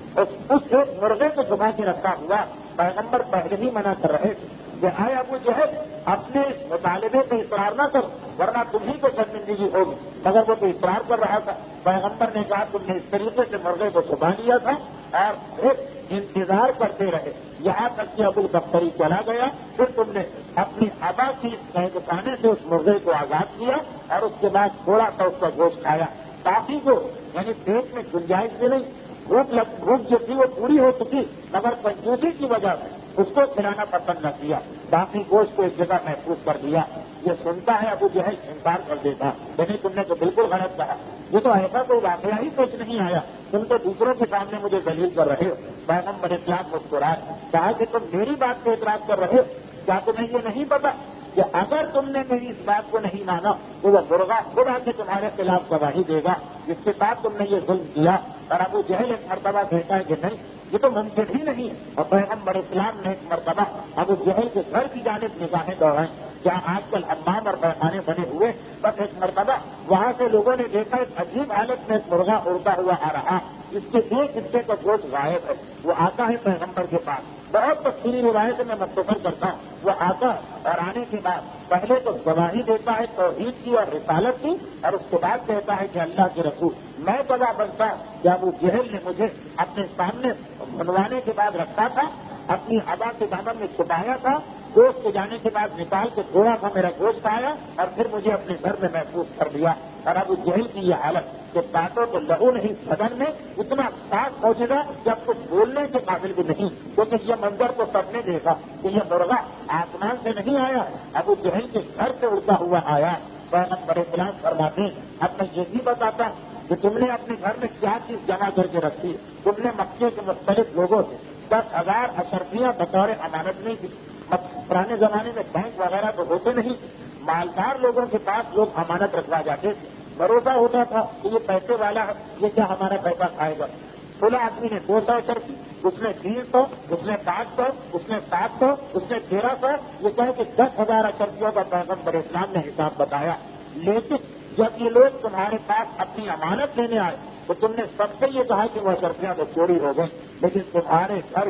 اس ایک مرغے کو چھپا کے رکھا ہوا پیغمبر پہلے ہی منع کر رہے تھے کہ آئے ابو جہل اپنے مطالبے پہ اصرار نہ کرو ورنہ تمہیں کو شرمندگی ہوگی، مگر وہ تو اصرار کر رہا تھا۔ پیغمبر نے کہا تم نے اس طریقے سے مرغے کو چھپا لیا تھا اور پھر انتظار کرتے رہے یہاں تک کہ ابو البختری چلا گیا، پھر تم نے اپنی ابا کی قہقہانے سے اس مرغے کو آزاد کیا اور اس کے بعد تھوڑا سا اس کا گوشت کھایا تاکہ کو یعنی پیٹ میں گنجائش بھی نہیں، بھوک جو تھی وہ پوری ہو چکی مگر کنجوسی کی وجہ سے اس کو کھلانا پسند نہ کیا، باقی گوشت کو ایک جگہ محفوظ کر دیا۔ یہ سنتا ہے ابو جہل انکار کر دیتا، لیکن تم نے تو بالکل غلط کہا، یہ تو ایسا کوئی واقعہ ہی کچھ نہیں آیا، تم تو دوسروں کے سامنے مجھے دلیل کر رہے ہو۔ پیغمبر اسلام مسکرائے، کہا کہ تم میری بات پہ اعتراض کر رہے ہو، کیا تمہیں یہ نہیں پتا کہ اگر تم نے میری اس بات کو نہیں مانا تو وہ مرغا خود آ کے تمہارے خلاف گواہی دے گا جس کے بعد تم نے یہ ظلم کیا۔ اور ابو جہل ایک مرتبہ کہتا ہے کہ نہیں یہ تو ممکن ہی نہیں، اور پیغمبر اسلام نے ایک مرتبہ ابو جہل کے گھر کی جانب نگاہیں دوڑائیں جہاں آج کل حمام اور پیخانے بنے ہوئے، بس ایک مرتبہ وہاں سے لوگوں نے دیکھا ایک عجیب حالت میں ایک مرغا اڑتا ہوا آ رہا، اس کے ایک حصے کا گوشت غائب ہے، وہ آتا ہے پیغمبر کے پاس، بہت تفصیلی روایت میں مختصر کرتا ہوں، وہ آتا اور آنے کے بعد پہلے تو گواہی دیتا ہے توحید کی اور رسالت کی، اور اس کے بعد کہتا ہے کہ اللہ کے رسول میں گواہ بنتا کہ ابو جہل نے مجھے اپنے سامنے بنوانے کے بعد رکھا تھا، اپنی ہوا کے دامن میں چھپایا تھا، گوشت کے جانے کے بعد نکال کے تھوڑا سا میرا گوشت آیا اور پھر مجھے اپنے گھر میں محفوظ کر دیا۔ اور ابو جہل کی یہ حالت کہ باتوں تو لہو نہیں بدن میں اتنا صاف پہنچے گا جب کچھ بولنے کے قابل بھی نہیں، کیونکہ یہ منظر تو سب نے دیکھا کہ یہ مرغا آسمان سے نہیں آیا، ابو جہل کے گھر سے اڑتا ہوا آیا۔ پیغمبر اسلام فرماتے ہیں اب میں یہ بھی بتاتا کہ تم نے اپنے گھر میں کیا چیز جمع کر کے رکھی، تم نے مکے کے مختلف لوگوں سے 10,000 اشرفیاں بطور امانت نہیں دی۔ پرانے زمانے میں بینک وغیرہ تو ہوتے نہیں، مالدار لوگوں کے پاس لوگ امانت رکھوا جاتے تھے، بھروسہ ہوتا تھا کہ یہ پیسے والا ہے، یہ کیا ہمارا پیسہ کھائے گا۔ کھلا آدمی نے 200 اشرفی، اس نے 300، اس نے 500، اس نے 700، اس نے 1300، یہ کہے کہ 10,000 اشرفیوں کا پیغمبر اسلام نے حساب بتایا۔ لیکن جب یہ لوگ تمہارے پاس اپنی امانت لینے آئے تو تم نے سب سے یہ کہا کہ وہ اشرفیاں تو چوری ہو گئی، لیکن تمہارے گھر کی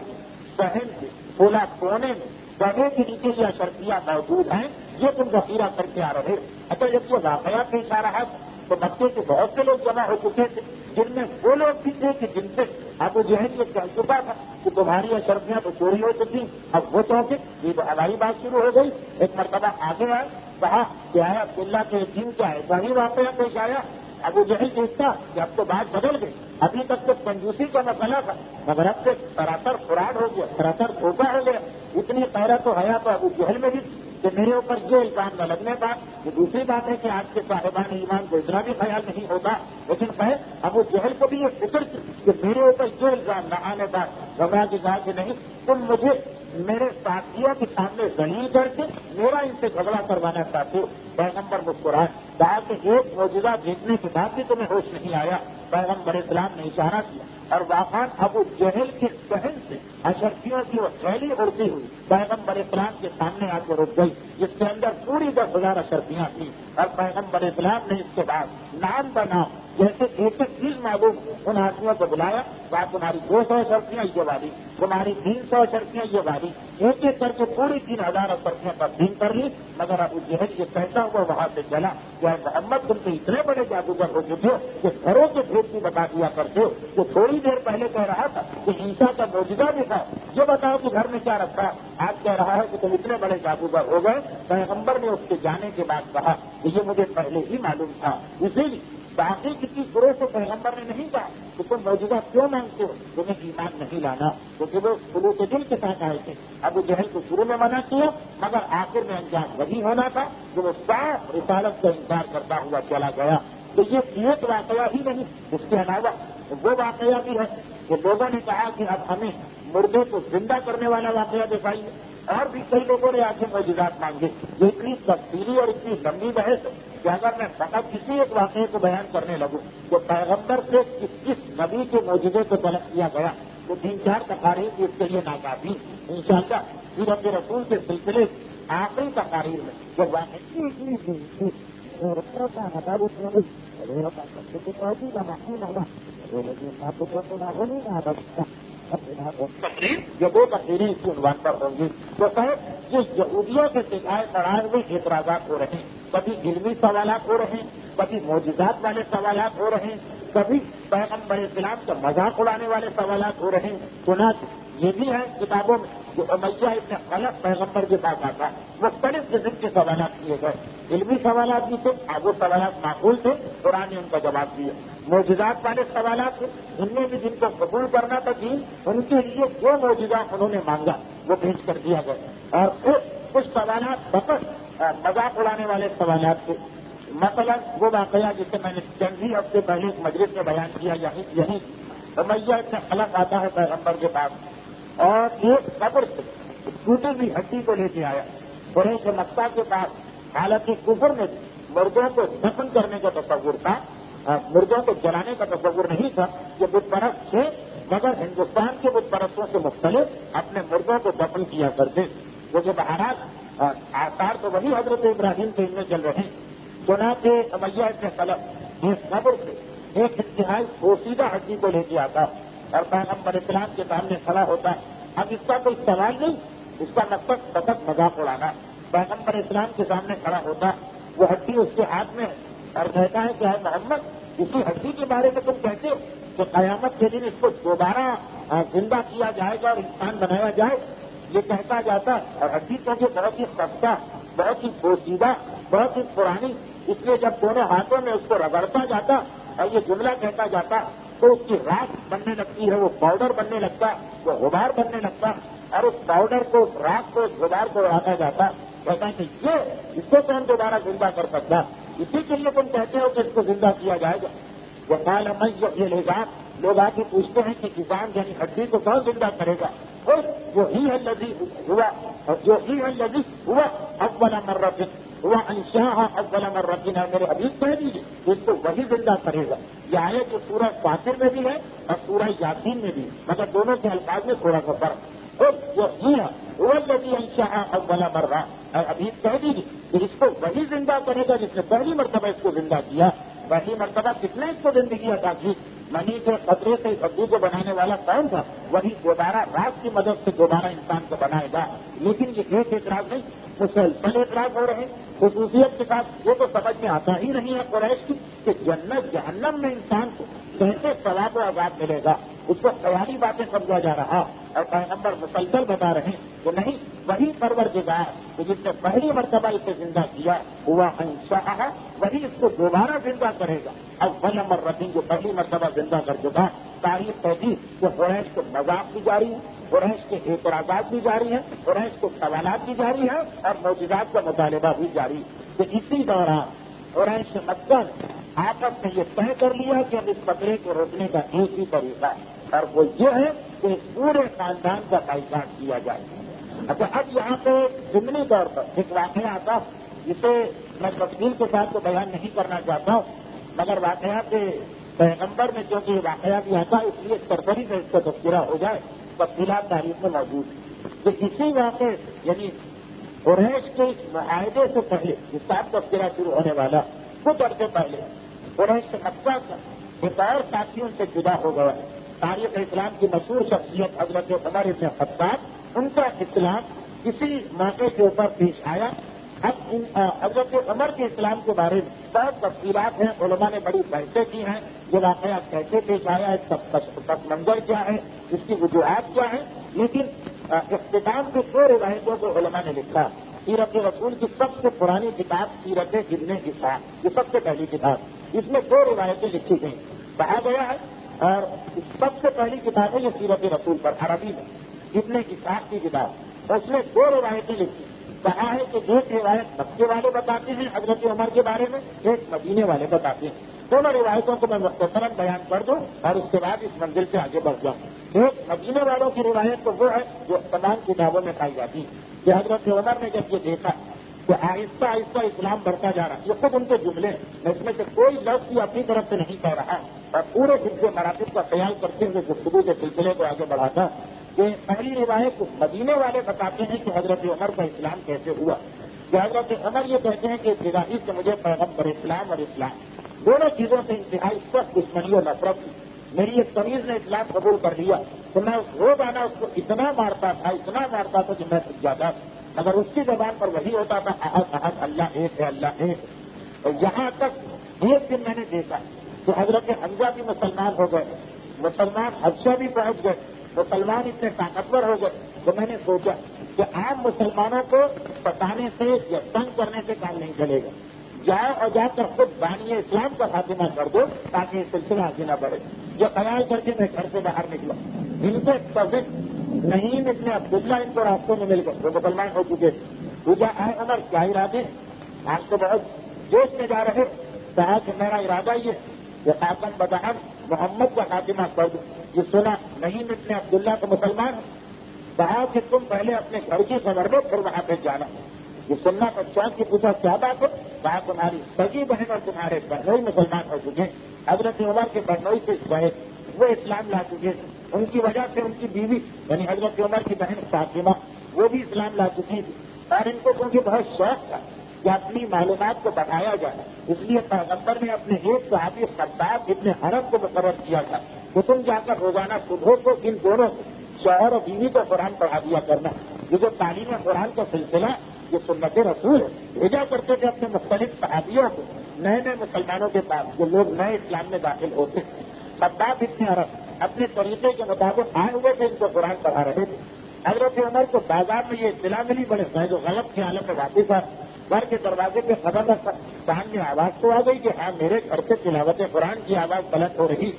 صحن سے کھولا کونے میں گدھے کے نیچے یہ اشرفیاں موجود ہیں، یہ تم ذخیرہ کر کے آ رہے۔ اچھا جب یہ واقعہ پیش آ رہا تو مکے کے بہت سے لوگ جمع ہو چکے تھے، جن میں وہ لوگ بھی تھے کہ جن سے ابو جہل یہ کہہ چکا تھا کہ تمہاری اشرفیاں تو چوری ہو چکی، اب وہ چونکے یہ تو ہماری بات شروع ہو گئی۔ ایک مرتبہ آگے آئے، کہا کہ آیا عبداللہ کے یتیم کا ایسا ہی واقعہ پیش آیا۔ ابو جہل دیکھتا کہ اب تو بات بدل گئی، ابھی تک تو کنجوسی کا مسئلہ تھا، مگر اب سے سراسر فراڈ ہو گیا، سراسر دھوکہ ہو گیا۔ اتنی غیرت و حیا تو ابو جہل میں بھی کہ میرے اوپر یہ الزام نہ لگنے کا۔ یہ دوسری بات ہے کہ آج کے صاحبان ایمان کو اتنا بھی خیال نہیں ہوتا، لیکن خیر ابو جہل کو بھی یہ فکر تھی کہ میرے اوپر یہ الزام نہ آنے کا۔ گھبرا کے کہا کہ نہیں، تم مجھے میرے ساتھیوں کے سامنے ذلیل کر کے میرا ان سے جھگڑا کروانا چاہتے ہو۔ پیغمبر مسکرائے، کہا کہ ایک معجزہ دیکھنے کے بعد بھی تمہیں ہوش نہیں آیا۔ پیغمبر اسلام نے اشارہ کیا اور واقعات ابو جہل کے ذہن سے اشرفیوں کی وہ تھیلی اڑتی ہوئی پیغمبر اسلام کے سامنے آ کے رک گئی، جس کے اندر پوری 10,000 اشرفیاں تھیں، اور پیغمبر اسلام نے اس کے بعد نام بنام جیسے ایک ایک چیز معلوم ان آدمیوں کو بلایا، بات تمہاری 200 اشرفیاں یہ والی، تمہاری 300 اشرفیاں یہ والی، ایک ایک کر کے پوری 3,000 اشرفیاں تقسیم کر لی۔ مگر ابو جہل یہ کہتا ہوا وہاں سے چلا کہ اے محمد تم تو اتنے بڑے جادوگر ہو چکے ہو کہ گھروں کے بھید بھی بتا دیا کرتے ہو، جو تھوڑی دیر پہلے کہہ رہا تھا کہ عیسیٰ کا معجزہ دکھاؤ، یہ بتاؤ کہ گھر میں کیا رکھا، آج کہہ رہا ہے کہ تم اتنے بڑے جادوگر ہو گئے۔ پیغمبر نے اس کے جانے کے بعد کہا کہ یہ مجھے پہلے ہی معلوم تھا، اسی لیے باقی کسی گروہ سے پیغمبر نے نہیں کہا کہ تم موجودہ کیوں مانگتے ہو، تمہیں ایمان نہیں لانا، کیونکہ وہ خلوص کے دل کے ساتھ آئے تھے۔ ابو جہل کو شروع میں منع کیا، مگر آخر میں انجام وہی ہونا تھا جو وہ صاف رسالت کا انکار کرتا ہوا چلا گیا۔ تو یہ ایک واقعہ ہی نہیں، اس کے علاوہ وہ واقعہ بھی ہے کہ لوگوں نے کہا کہ اب ہمیں مردے کو زندہ کرنے والا واقعہ دکھائیے، اور بھی کئی لوگوں نے آگے معجزات مانگے۔ یہ اتنی تفصیلی اور اتنی لمبی بحث ہے کہ اگر میں فقط کسی ایک واقعے کو بیان کرنے لگوں تو پیغمبر سے کس نبی کے معجزے کو طلب کیا گیا تو 3-4 تقاریر کی اس کے لیے ناکافی۔ انشاءاللہ سیرت رسول کے سلسلے آخری تقاریر میں جب یہ 2 تقریریں اس کے عنوان پر ہوں گی۔ تو صاحب یہ یہودیوں کے سکھائے پڑھائے ہوئے اعتراضات ہو رہے ہیں، کبھی علمی سوالات ہو رہے ہیں، کبھی معجزات والے سوالات ہو رہے ہیں، کبھی پیغمبر اسلام کا مذاق اڑانے والے سوالات ہو رہے ہیں۔ چنانچہ یہ بھی ہے کتابوں میں کہ امیہ ابن خلف پیغمبر کے پاس آتا، مختلف قسم کے سوالات کیے گئے، علمی سوالات بھی تھے، وہ سوالات معقول تھے، قرآن نے ان کا جواب دیا۔ معجزات والے سوالات تھے، ان میں بھی جن کو قبول کرنا تھا دین، ان کے لیے جو معجزہ انہوں نے مانگا وہ پیش کر دیا گیا۔ اور پھر کچھ سوالات فقط مذاق اڑانے والے سوالات تھے، مثلا وہ واقعہ جسے میں نے چند ہی ہفتے پہلے ایک مجلس میں بیان کیا، یہی امیہ ابن خلف آتا ہے پیغمبر کے پاس اور ایک قبر سے ٹوٹی ہوئی ہڈی کو لے کے آیا، قریش مکہ کے پاس، حالانکہ کفر میں مردوں کو دفن کرنے کا تصور تھا، مردوں کو جلانے کا تصور نہیں تھا، یہ بت پرست تھے، مگر ہندوستان کے بت پرستوں سے مختلف اپنے مردوں کو دفن کیا کرتے، وہ جو بہارات آثار تو وہی حضرت ابراہیم کے ان میں چل رہے ہیں۔ چنانچہ امیہ ابن خلف اس قبر سے ایک انتہائی پوشیدہ ہڈی کو لے کے آتا اور پیغمبر اسلام کے سامنے کھڑا ہوتا۔ اب اس کا کوئی سوال نہیں، اس کا مقصد فقط مذاق اڑانا۔ پیغمبر اسلام کے سامنے کھڑا ہوتا، وہ ہڈی اس کے ہاتھ میں اور کہتا ہے کہ اے محمد اسی ہڈی کے بارے میں تم کہتے ہو کہ قیامت کے دن اس کو دوبارہ زندہ کیا جائے گا اور انسان بنایا جائے، یہ کہتا جاتا اور ہڈی کیونکہ بہت ہی سستا، بہت ہی پوشیدہ، بہت ہی پرانی، اس لیے جب دونوں ہاتھوں میں اس کو رگڑتا جاتا اور یہ جملہ کہتا جاتا تو اس کی راکھ بننے لگتی ہے، وہ پاؤڈر بننے لگتا، وہ غبار بننے لگتا، اور اس پاؤڈر کو، راکھ کو، اس غبار کو اڑاتا جاتا، کہتا ہے کہ یہ اس کو کون دوبارہ زندہ کر سکتا، اسی کے لیے تم کہتے ہو کہ اس کو زندہ کیا جائے گا۔ وہ کالا میں یہ لے گا، لوگ آ کے پوچھتے ہیں کہ کسان یعنی ہڈی کو کون زندہ کرے گا؟ جو ہی ہے لذیذ ہوا، اور جو ہی ہے لذیذ ہوا اول مرۃ ہوا انشاء اول مرۃ، میرے حبیب کہہ دیجیے اس کو وہی زندہ کرے گا۔ یہ آیت جو سورہ فاطر میں بھی ہے اور سورہ یاسین میں بھی، مگر دونوں کے الفاظ میں تھوڑا سا فرق۔ اور جو ہی ہے وہ الذی انشاء اول مرۃ، اور حبیب کہہ دیجیے کہ اس کو وہی زندہ کرے گا جس نے پہلی مرتبہ اس کو زندہ کیا۔ پہلی مرتبہ کتنے اس کو زندگی عطا کی؟ منی کے قطرے سے بدبو کو بنانے والا کون تھا؟ وہی دوبارہ رات کی مدد سے دوبارہ انسان کو بنائے گا. لیکن یہ ایک اعتراض نہیں، مسلسل اعتراض ہو رہے ہیں. خصوصیت کے ساتھ یہ تو سمجھ میں آتا ہی نہیں ہے قریش کی کہ جنت جہنم میں انسان کو کیسے ثواب و عذاب ملے گا. اس کو خیالی باتیں سمجھا جا رہا اور پیغمبر مسلسل بتا رہے ہیں کہ نہیں، وہی پروردگار کہ جس نے پہلی مرتبہ اسے زندہ کیا ہوا انشاء وہی اس کو دوبارہ زندہ کرے گا. اب نمبر رسیم جو پہلی مرتبہ زندہ کر چکا. تاریخ کہتی کہ قریش کو مذاق بھی جاری ہے، قریش کے اعتراضات بھی جاری ہیں، قریش کو سوالات بھی جاری ہیں اور معجزات کا مطالبہ بھی جاری. کہ اسی دوران قریش مکہ آپس میں یہ طے کر لیا کہ اب اس خطرے کو روکنے کا ایک ہی طریقہ ہے اور وہ یہ ہے کہ پورے خاندان کا بائیکاٹ کیا جائے. اچھا، اب یہاں پہ ضمنی طور پر ایک واقعہ آتا جسے میں تفصیل کے ساتھ تو بیان نہیں کرنا چاہتا ہوں، مگر واقعات پیغمبر میں کیونکہ یہ واقعہ بھی آتا ہے اس لیے سرسری سے اس کا تذکرہ ہو جائے. تفصیلات تاریخ میں موجود ہے کہ اسی واقعے یعنی قریش کے اس معاہدے سے پہلے جس کا تذکرہ شروع ہونے والا کچھ عرصے پہلے قریش مکہ کا ایک اور ساتھی ان سے جدا ہو گیا ہے. تاریخ اسلام کی مشہور شخصیت حضرت عمر بن خطاب، ان کا اسلام کسی موقع کے اوپر پیش آیا. اب حضرت عمر کے اسلام کے بارے میں بہت تفصیلات ہیں، علماء نے بڑی بحثیں کی ہیں. یہ واقعہ کیسے پیش آیا ہے، پس منظر کیا ہے، اس کی وجوہات کیا ہیں. لیکن اختتام کی 2 روایتوں کو علماء نے لکھا. سیرت رسول کی سب سے پرانی کتاب سیرت ابن اسحاق، یہ سب سے پہلی کتاب، اس میں 2 روایتیں لکھی گئی. کہا گیا ہے اور سب سے پہلی کتاب ہے یہ سیرت رسول پر عربی میں ابن اسحاق کی کتاب، اس میں 2 روایتیں لکھی. کہا ہے کہ ایک روایت مکے والے بتاتے ہیں حضرت عمر کے بارے میں، ایک مدینے والے بتاتے ہیں. دونوں روایتوں کو میں مختصراً بیان کر دوں اور اس کے بعد اس منزل سے آگے بڑھ جاؤں. ایک مدینے والوں کی روایت تو وہ ہے جو تمام کتابوں میں پائی جاتی ہے کہ حضرت عمر نے جب یہ دیکھا کہ آہستہ آہستہ اسلام بڑھتا جا رہا، یہ خود ان کے جملے ہیں، میں اس میں سے کوئی لفظ بھی اپنی طرف سے نہیں کہہ رہا اور پورے حفظ مراتب کا خیال کرتے ہوئے گفتگو کے سلسلے کو آگے بڑھاتا کہ پہلی روایت مدینے والے بتاتے ہیں کہ حضرت عمر کا اسلام کیسے ہوا. کہ حضرت عمر یہ کہتے ہیں کہ ابتدائی سے مجھے پیغمبر اسلام اور اسلام دونوں چیزوں سے انتہائی سخت دشمنی اور نفرت تھی. میری ایک تمیز نے اسلام قبول کر لیا تو میں روزانہ اس کو اتنا مارتا تھا کہ میں سکھ جاتا. مگر اس کی زبان پر وہی ہوتا تھا احد احد، اللہ ایک ہے، اللہ ایک. اور یہاں تک ایک دن میں نے دیکھا کہ حضرت حمزہ بھی مسلمان ہو گئے، مسلمان حبشہ بھی پہنچ گئے، مسلمان اتنے طاقتور ہو گئے. تو میں نے سوچا کہ عام مسلمانوں کو بتانے سے یا تنگ کرنے سے کام نہیں چلے گا. جاؤ اور جا کر خود بانی اسلام کا خاتمہ کر دو تاکہ یہ سلسلہ آگے نہ بڑھے. یہ خیال کر کے میں گھر سے باہر نکلا. ان کے کزن نہیں ابن عبداللہ ان کو راستوں میں مل گئے، وہ مسلمان ہو چکے. پوچھا اے عمر کیا ارادے؟ آپ تو بہت جوش میں جا رہے. کہا کہ میرا ارادہ یہ خاتم بدعم محمد کا خاتمہ کر دو. یہ سنا نہیں ابن عبداللہ تو مسلمان ہے. کہا کہ تم پہلے اپنے گھر کی خبر دو پھر وہاں پہ جانا. یہ سننا تو چوک کی پوچھا کیا بات ہے؟ کہا تمہاری سگی بہن اور تمہارے بہنوئی مسلمان ہو چکے. حضرت عمر کے بہنوئی سے گئے، وہ اسلام لا چکے. ان کی وجہ سے ان کی بیوی یعنی حضرت عمر کی بہن فاطمہ وہ بھی اسلام لا چکی تھی. اور ان کو کیونکہ بہت شوق تھا کہ اپنی معلومات کو بڑھایا جائے، اس لیے پیغمبر نے اپنے ایک صحابی خطاب ابن حرب کو مقرر کیا تھا کہ تم جا کر روزانہ صبح کو ان دونوں کو شوہر اور بیوی کو قرآن پڑھا دیا کرنا. یہ جو تعلیم قرآن کا سلسلہ یہ سنت رسول ہے. بھیجا کرتے تھے اپنے مختلف صحابیوں کو نئے نئے مسلمانوں کے پاس جو لوگ نئے اسلام میں داخل ہوتے. خطاب ابن حرب اپنے طریقے کے مطابق آئے ہوئے تھے، ان کو قرآن پڑھا رہے تھے. حضرت عمر کو بازار میں یہ اطلاع ملی، بڑے جو غلط خیالوں میں واپس آ گھر کے دروازے پہ خبر رکھا. کان میں آواز تو آ گئی کہ ہاں میرے گھر سے تلاوت قرآن کی آواز بلند ہو رہی.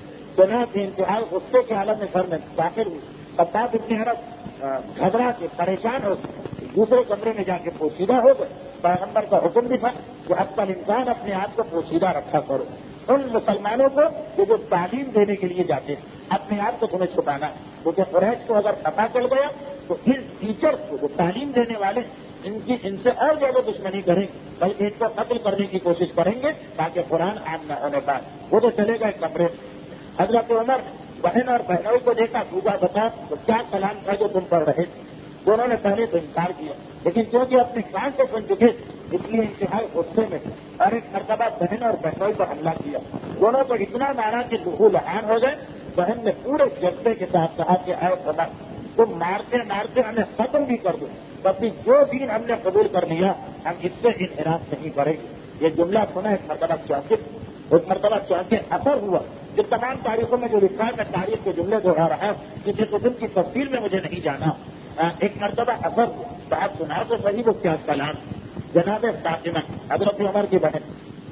سنا کہ انتہائی غصے کی حالت میں گھر میں داخل ہوئی. خطاب ابن حرب گھبرا کے پریشان ہو دوسرے کمرے میں جا کے پوشیدہ ہو گئے. پیغمبر کا حکم بھی تھا کہ اب تک انسان اپنے آپ کو پوشیدہ رکھا کرو. ان مسلمانوں کو کہ جو تعلیم دینے کے لیے جاتے اپنے آپ کو تمہیں چھپانا ہے، کیونکہ قریش کو اگر پتہ چل گیا تو ان ٹیچرس کو جو تعلیم دینے والے ان سے اور زیادہ دشمنی کریں گے، بلکہ ان کو قتل کرنے کی کوشش کریں گے تاکہ قرآن عام نہ ہونے پائے. وہ تو چلے گئے کمرے میں. حضرت عمر بہن اور بہنوئی کو دیکھا، پوچھا بتا تو کیا کلام تھا جو تم پڑھ رہے تھے؟ دونوں نے پہلے تو انکار کیا، لیکن کیونکہ اپنے کان سے سن چکے اس لیے انتہائی غصے میں اور ایک مرتبہ بہن اور بہنوئی پر حملہ کیا. دونوں کو اتنا مارا کہ دخول لحان ہو گئے. بہن نے پورے جذبے کے ساتھ کہا کہ اے خدا تم مارتے مارتے ہمیں ختم بھی کر دو، کبھی جو دین ہم نے قبول کر لیا ہم اس سے انحراف نہیں کریں گے. یہ جملہ سنا ایک مرتبہ چونکہ اثر ہوا. جو تمام تاریخوں میں جو لکھا ہے میں تاریخ کے جملے دوہرا رہا ہوں کسی قسم کی تفصیل میں مجھے نہیں جانا. ایک مرتبہ اثر ہوا تو آپ سنا تو صحیح وہ کیا کلام. جناب فاطمہ حضرت عمر کی بہن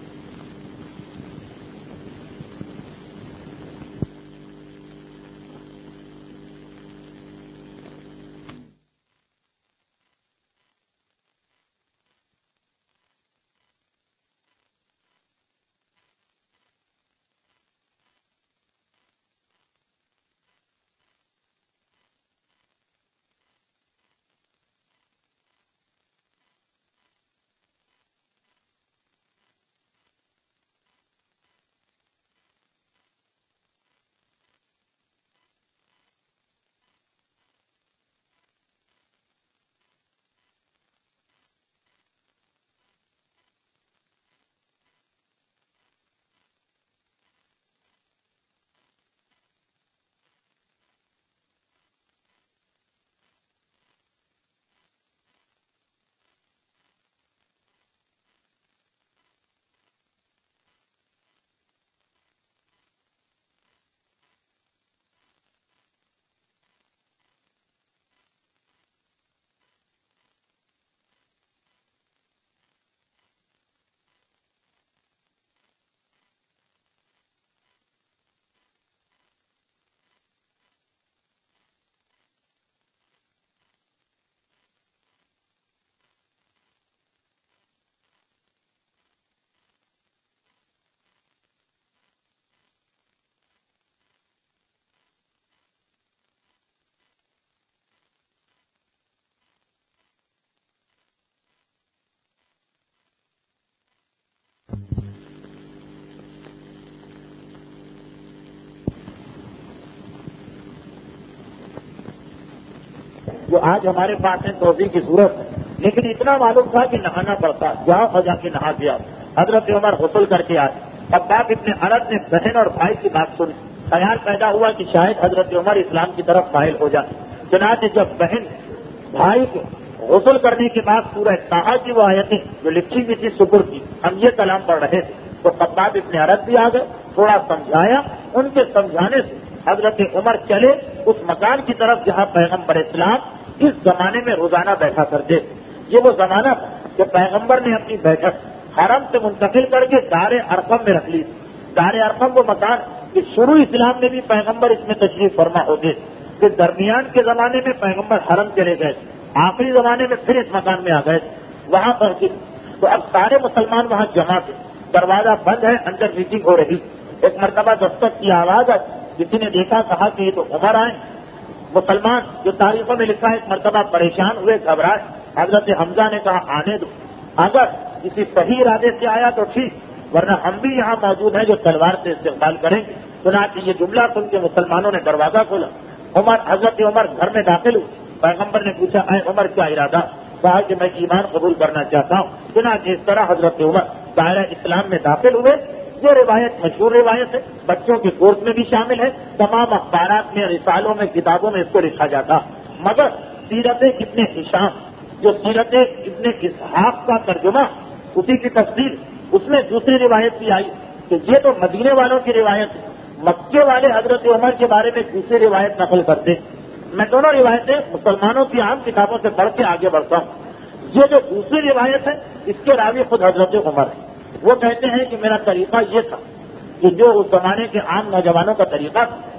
جو آج ہمارے پاس ہے توضیح کی صورت ہے، لیکن اتنا معلوم تھا کہ نہانا پڑتا. جاؤ اور جا کے نہا دیا. حضرت عمر غسل کر کے آئے. خباب ابن عرب نے بہن اور بھائی کی بات سنی. خیال پیدا ہوا کہ شاید حضرت عمر اسلام کی طرف مائل ہو جائے. چنانچہ جب بہن بھائی کو غسل کرنے کے بعد سورہ طٰہٰ کی وہ آیتیں جو لکھی ہوئی تھی سپر کی ہم یہ کلام پڑھ رہے تھے تو خباب ابن عرب بھی آ گئے. تھوڑا سمجھایا. ان کے سمجھانے سے حضرت عمر چلے اس مکان کی طرف جہاں پیغمبر اسلام اس زمانے میں روزانہ بیٹھا کرتے. یہ وہ زمانہ تھا کہ پیغمبر نے اپنی بیٹھک حرم سے منتقل کر کے دار ارقم میں رکھ لی. دار ارقم وہ مکان کہ شروع اسلام میں بھی پیغمبر اس میں تشریف فرما ہوتے کہ درمیان کے زمانے میں پیغمبر حرم چلے گئے, آخری زمانے میں پھر اس مکان میں آ گئے. وہاں پر تو اب سارے مسلمان وہاں جمع تھے, دروازہ بند ہے, اندر میٹنگ ہو رہی. ایک مرتبہ دستک کی آواز آئی, کسی نے دیکھا, کہا کہ یہ تو عمر آئے. مسلمان جو تاریخوں میں لکھا ہے ایک مرتبہ پریشان ہوئے, گھبرائے. حضرت حمزہ نے کہا آنے دو, اگر کسی صحیح ارادے سے آیا تو ٹھیک, ورنہ ہم بھی یہاں موجود ہیں جو تلوار سے استقبال کریں گے. چنانچہ یہ جملہ سن کے مسلمانوں نے دروازہ کھولا. حضرت عمر گھر میں داخل ہوئے. پیغمبر نے پوچھا اے عمر کیا ارادہ؟ کہا کہ میں ایمان قبول کرنا چاہتا ہوں. چنانچہ اس طرح حضرت عمر دائرہ اسلام میں داخل ہوئے. یہ روایت مشہور روایت ہے, بچوں کے کورس میں بھی شامل ہے, تمام اخبارات میں, رسالوں میں, کتابوں میں اس کو لکھا جاتا. مگر سیرت ابن ہشام, جو سیرت ابن اسحاق کا ترجمہ, اسی کی تفسیر, اس میں دوسری روایت بھی آئی کہ یہ تو مدینے والوں کی روایت ہے. مکے والے حضرت عمر کے بارے میں دوسری روایت نقل کرتے. میں دونوں روایتیں مسلمانوں کی عام کتابوں سے پڑھ کے آگے بڑھتا ہوں. یہ جو دوسری روایت ہے اس کے راوی خود حضرت عمر ہے. وہ کہتے ہیں کہ میرا طریقہ یہ تھا کہ جو اس زمانے کے عام نوجوانوں کا طریقہ,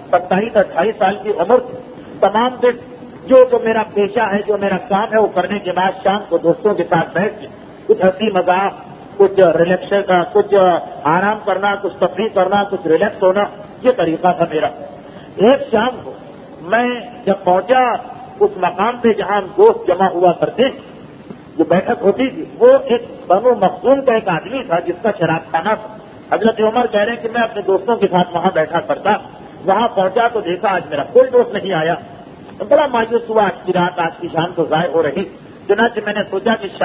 27-28 سال کی عمر, تمام دن جو میرا پیشہ ہے, جو میرا کام ہے, وہ کرنے کے بعد شام کو دوستوں کے ساتھ بیٹھ کے کچھ ہنسی مذاق, کچھ ریلیکس, کچھ آرام کرنا, کچھ تفریح کرنا, کچھ ریلیکس ہونا, یہ طریقہ تھا میرا. ایک شام کو میں جب پہنچا اس مقام پہ جہاں دوست جمع ہوا کرتے, جو بیٹھک ہوتی تھی, وہ ایک بنو مخزوم کا ایک آدمی تھا جس کا شراب خانہ تھا. حضرت عمر کہہ رہے ہیں کہ میں اپنے دوستوں کے ساتھ وہاں بیٹھا کرتا. وہاں پہنچا تو دیکھا آج میرا کوئی دوست نہیں آیا. بڑا مایوس ہوا, آج کی رات, آج کی شام تو ضائع ہو رہی. چنانچہ میں نے سوچا کہ شاید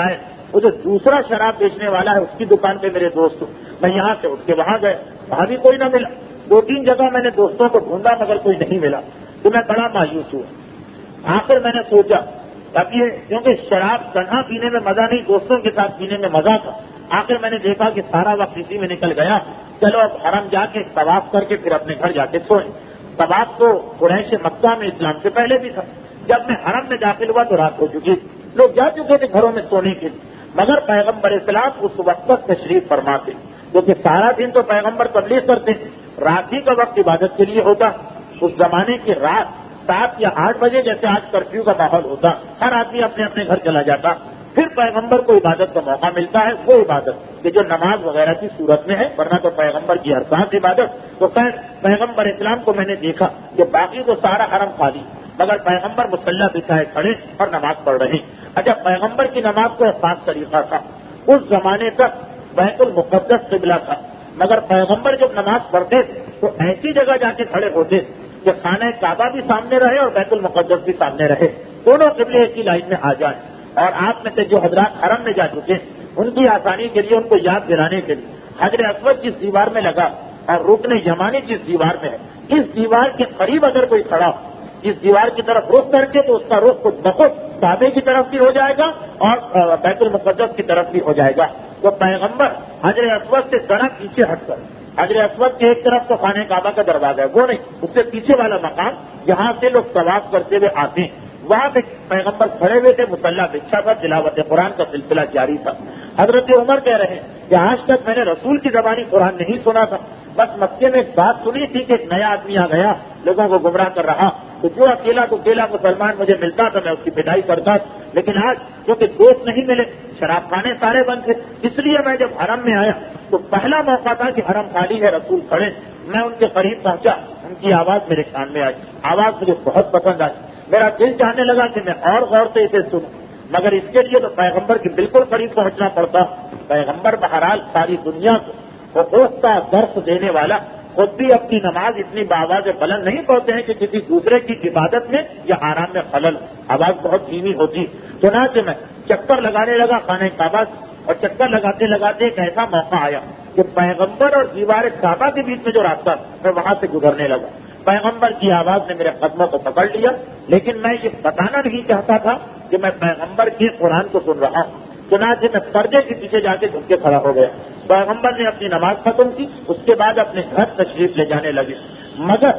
وہ جو دوسرا شراب بیچنے والا ہے اس کی دکان پہ میرے دوست، میں یہاں سے اٹھ کے وہاں گئے، وہاں بھی کوئی نہ ملا، 2-3 جگہ میں نے دوستوں کو ڈھونڈا مگر کوئی نہیں ملا، تو میں بڑا مایوس ہوا۔ آخر میں نے سوچا اب یہ کیونکہ شراب تنہا پینے میں مزہ نہیں، دوستوں کے ساتھ پینے میں مزہ تھا۔ آخر میں نے دیکھا کہ سارا وقت اسی میں نکل گیا، چلو اب حرم جا کے طواف کر کے پھر اپنے گھر جا کے سوئیں۔ طواف تو قریش مکہ میں اسلام سے پہلے بھی تھا، جب میں حرم میں داخل ہوا تو رات ہو چکی، لوگ جا چکے تھے گھروں میں سونے کے لیے، مگر پیغمبر اسلام اس وقت تک تشریف فرما تھے، کیونکہ سارا دن تو پیغمبر تبلیغ کرتے، رات ہی کا وقت عبادت کے لیے ہوتا۔ اس زمانے کی رات 7 یا 8 بجے جیسے آج کرفیو کا ماحول ہوتا، ہر آدمی اپنے اپنے گھر چلا جاتا، پھر پیغمبر کو عبادت کا موقع ملتا ہے، وہ عبادت کہ جو نماز وغیرہ کی صورت میں ہے، ورنہ تو پیغمبر کی ہر سانس عبادت۔ تو خیر پیغمبر اسلام کو میں نے دیکھا کہ باقی تو سارا حرم خالی، مگر پیغمبر مصلی بچھائے کھڑے اور نماز پڑھ رہے۔ اچھا پیغمبر کی نماز کا خاص طریقہ تھا، اس زمانے تک بیت المقدس قبلہ تھا، مگر پیغمبر جب نماز پڑھتے تو ایسی جگہ جا کے کھڑے ہوتے کہ خانہ کعبہ بھی سامنے رہے اور بیت المقدس بھی سامنے رہے، دونوں قبلے ایک ہی لائن میں آ جائیں۔ اور آپ میں سے جو حضرات حرم میں جا چکے ان کی آسانی کے لیے، ان کو یاد دلانے کے لیے، حجر اسود جس دیوار میں لگا اور رکن یمانی جس دیوار میں ہے، اس دیوار کے قریب اگر کوئی کھڑا ہو، اس دیوار کی طرف رخ کر کے، تو اس کا رخ خود بخود کعبے کی طرف بھی ہو جائے گا اور بیت المقدس کی طرف بھی ہو جائے گا۔ تو پیغمبر حجر اسود سے ذرا پیچھے ہٹ کر، حجر اسود کے ایک طرف تو خانہ کعبہ کا دروازہ ہے، وہ نہیں، اس سے پیچھے والا مقام جہاں سے لوگ طواف کرتے ہوئے آتے ہیں، وہاں پہ پیغمبر کھڑے ہوئے تھے، مصلی بچھا پر تلاوت قرآن کا سلسلہ جاری تھا۔ حضرت عمر کہہ رہے ہیں کہ آج تک میں نے رسول کی زبانی قرآن نہیں سنا تھا، بس مکے میں ایک بات سنی تھی کہ ایک نیا آدمی آ گیا لوگوں کو گمراہ کر رہا، تو جو اکیلا مسلمان مجھے ملتا تھا میں اس کی پٹائی کرتا، لیکن آج کیونکہ دوست نہیں ملے، شراب خانے سارے بند تھے، اس لیے میں جب حرم میں آیا تو پہلا موقع تھا کہ حرم خالی ہے، رسول کھڑے، میں ان کے قریب پہنچا، ان کی آواز میرے کان میں آئی، آواز مجھے بہت پسند آئی، میرا دل چاہنے لگا کہ میں اور غور سے اسے سنوں، مگر اس کے لیے تو پیغمبر کے بالکل قریب پہنچنا پڑتا۔ پیغمبر بہرحال ساری دنیا کو حقوق کا درس دینے والا، خود بھی اپنی نماز اتنی بآواز بلند نہیں پڑھتے ہیں کہ کسی دوسرے کی عبادت میں یا آرام میں خلل، آواز بہت دھیمی ہوتی۔ چنانچہ میں چکر لگانے لگا خانہ کعبہ، اور چکر لگاتے لگاتے ایک ایسا موقع آیا کہ پیغمبر اور دیوار کعبہ کے بیچ میں جو راستہ میں وہاں سے گزرنے لگا، پیغمبر کی آواز نے میرے قدموں کو پکڑ لیا، لیکن میں یہ بتانا نہیں چاہتا تھا کہ میں پیغمبر کے قرآن کو سن رہا ہوں، چنانچہ میں پردے کے پیچھے جا کے جھک کے کھڑا ہو گیا۔ پیغمبر نے اپنی نماز ختم کی، اس کے بعد اپنے گھر تشریف لے جانے لگے، مگر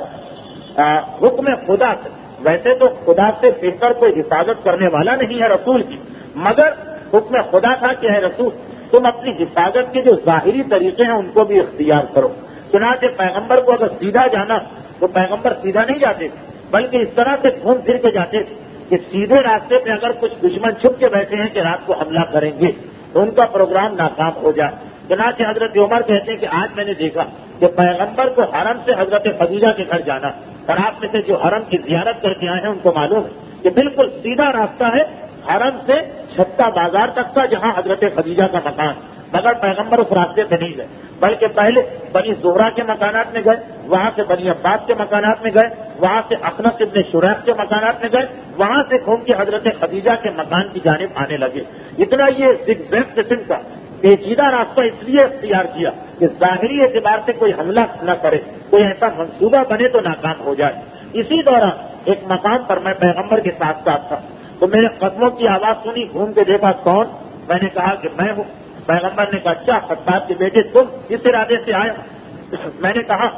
حکم خدا سے، ویسے تو خدا سے بہتر کوئی حفاظت کرنے والا نہیں ہے رسول کی، مگر حکم خدا تھا کہ اے رسول تم اپنی حفاظت کے جو ظاہری طریقے ہیں ان کو بھی اختیار کرو۔ چنانچہ پیغمبر کو اگر سیدھا جانا تو پیغمبر سیدھا نہیں جاتے بلکہ اس طرح سے گھوم پھر کے جاتے تھے کہ سیدھے راستے پہ اگر کچھ دشمن چھپ کے بیٹھے ہیں کہ رات کو حملہ کریں گے تو ان کا پروگرام ناکام ہو جائے۔ چنانچہ حضرت عمر کہتے ہیں کہ آج میں نے دیکھا کہ پیغمبر کو حرم سے حضرت خدیجہ کے گھر جانا، اور آپ میں سے جو حرم کی زیارت کر کے آئے ہیں ان کو معلوم ہے کہ بالکل سیدھا راستہ ہے حرم سے چھتا بازار تک کا جہاں حضرت خدیجہ کا مکان، مگر پیغمبر اس راستے پہ نہیں گئے بلکہ پہلے بنی زہرہ کے مکانات میں گئے، وہاں سے بنی عباس کے مکانات میں گئے، وہاں سے اخنس ابن شریح کے مکانات میں گئے، وہاں سے گھوم کے حضرت خدیجہ کے مکان کی جانب آنے لگے۔ اتنا یہ زگزیگ قسم کا پیچیدہ راستہ اس لیے اختیار کیا کہ ظاہری اعتبار سے کوئی حملہ نہ کرے، کوئی ایسا منصوبہ بنے تو ناکام ہو جائے۔ اسی دوران ایک مقام پر میں پیغمبر کے ساتھ ساتھ تھا تو میں نے قدموں کی آواز سنی، گھوم کے دیکھا کون، میں نے کہا کہ میں ہوں۔ پیغمبر نے کہا اچھا خطاب کے بیٹے تم اس ارادے سے آئے؟ میں نے کہا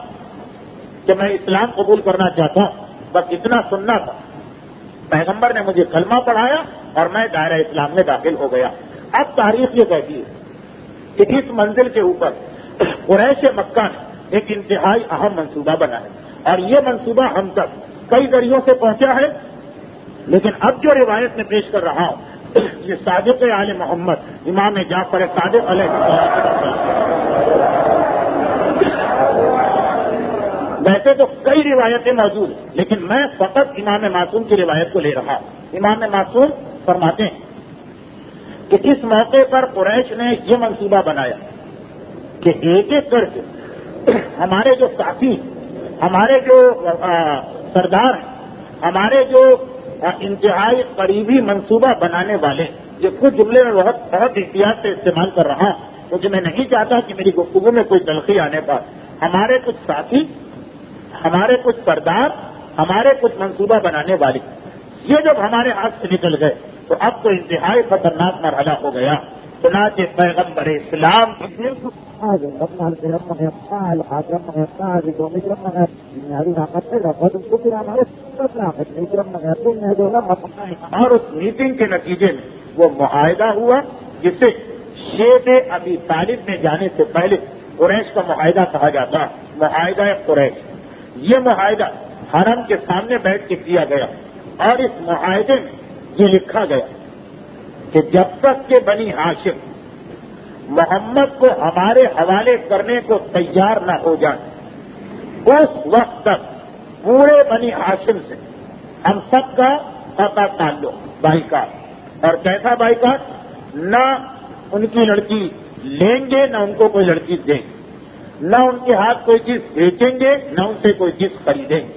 کہ میں اسلام قبول کرنا چاہتا ہوں، بس اتنا سننا تھا۔ پیغمبر نے مجھے کلمہ پڑھایا اور میں دائرہ اسلام میں داخل ہو گیا۔ اب تاریخ یہ کہتی ہے کہ اس منزل کے اوپر قریش مکہ نے ایک انتہائی اہم منصوبہ بنایا، اور یہ منصوبہ ہم تک کئی ذریعوں سے پہنچا ہے، لیکن اب جو روایت میں پیش کر رہا ہوں یہ صادق آل محمد امام جعفر صادق علیہ السلام، ویسے تو کئی روایتیں موجود ہیں لیکن میں فقط امام معصوم کی روایت کو لے رہا ہوں۔ امام معصوم فرماتے ہیں کہ اس موقع پر قریش نے یہ منصوبہ بنایا کہ ایک ایک کر کے ہمارے جو ساتھی، ہمارے جو سردار ہیں، ہمارے جو انتہائی قریبی منصوبہ بنانے والے. یہ کچھ جملے میں بہت احتیاط سے استعمال کر رہا ہوں کیونکہ میں نہیں چاہتا کہ میری گفتگو میں کوئی تلخی آنے پر. ہمارے کچھ ساتھی، ہمارے کچھ سردار، ہمارے کچھ منصوبہ بنانے والے، یہ جب ہمارے ہاتھ سے نکل گئے تو اب تو انتہائی خطرناک مرحلہ ہو گیا. چنانچہ پیغمبر اسلام اور اس میٹنگ کے نتیجے میں وہ معاہدہ ہوا جسے شیب ابی طالب میں جانے سے پہلے قریش کا معاہدہ کہا جاتا ہے. معاہدہ قریش، یہ معاہدہ حرم کے سامنے بیٹھ کے کیا گیا اور اس معاہدے میں یہ لکھا گیا کہ جب تک کہ بنی ہاشم محمد کو ہمارے حوالے کرنے کو تیار نہ ہو جائیں اس وقت تک پورے بنی ہاشم سے ہم سب کا قطع تعلق، بائیکاٹ. اور کیسا بائیکاٹ؟ نہ ان کی لڑکی لیں گے، نہ ان کو کوئی لڑکی دیں گے، نہ ان کے ہاتھ کوئی چیز بیچیں گے، نہ ان سے کوئی چیز خریدیں گے،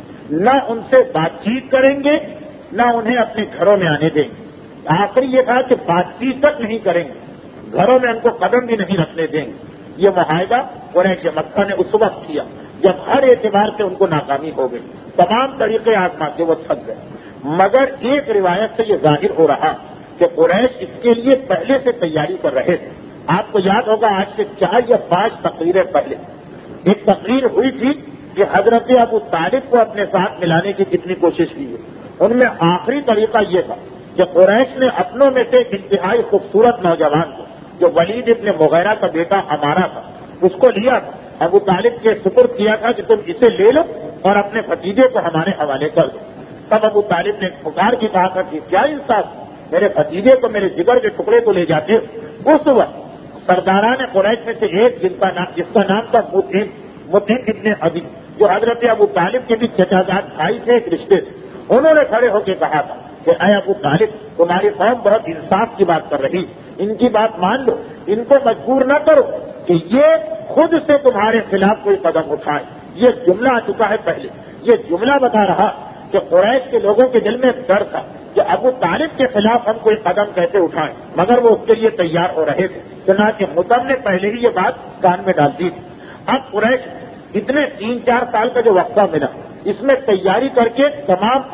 نہ ان سے بات چیت کریں گے، نہ انہیں اپنے گھروں میں آنے دیں گے. آخری یہ کہا کہ بات چیت تک نہیں کریں گے، گھروں میں ان کو قدم بھی نہیں رکھنے دیں گے. یہ معاہدہ قریش مکہ نے اس وقت کیا جب ہر اعتبار سے ان کو ناکامی ہو گئی، تمام طریقے آزما کے وہ تھک گئے. مگر ایک روایت سے یہ ظاہر ہو رہا کہ قریش اس کے لیے پہلے سے تیاری کر رہے تھے. آپ کو یاد ہوگا آج سے 4 یا 5 تقریریں پہلے ایک تقریر ہوئی تھی کہ حضرت ابو طالب کو اپنے ساتھ ملانے کی کتنی کوشش کی ہے. ان میں آخری طریقہ یہ تھا کہ قریش نے اپنوں میں سے ایک انتہائی خوبصورت نوجوان کو جو ولید ابن مغیرہ کا بیٹا ہمارا تھا اس کو لیا تھا، ابو طالب کے سپرد کیا تھا کہ تم اسے لے لو اور اپنے بھتیجے کو ہمارے حوالے کر دو. تب ابو طالب نے پکار کی کہا تھا کہ کیا انصاف، میرے بھتیجے کو، میرے جگر کے ٹکڑے کو لے جاتے ہو. اس وقت سرداران قریش میں سے ایک جس کا نام تھا مطعم ابن ابی، جو حضرت ابو طالب کے بھی چچازاد بھائی تھے، ایک رشتے سے، انہوں نے کھڑے ہو کے کہا تھا کہ اے ابو طالب، تمہاری قوم بہت انصاف کی بات کر رہی، ان کی بات مان لو، ان کو مجبور نہ کرو کہ یہ خود سے تمہارے خلاف کوئی قدم اٹھائے. یہ جملہ آ چکا ہے پہلے. یہ جملہ بتا رہا کہ قریش کے لوگوں کے دل میں ڈر تھا کہ ابو طالب کے خلاف ہم کوئی قدم کیسے اٹھائیں، مگر وہ اس کے لیے تیار ہو رہے تھے. چنانچہ مطعم نے پہلے ہی یہ بات کان میں ڈال دی تھی. اب قریش اتنے 3-4 سال کا جو وقفہ ملا اس میں تیاری کر کے تمام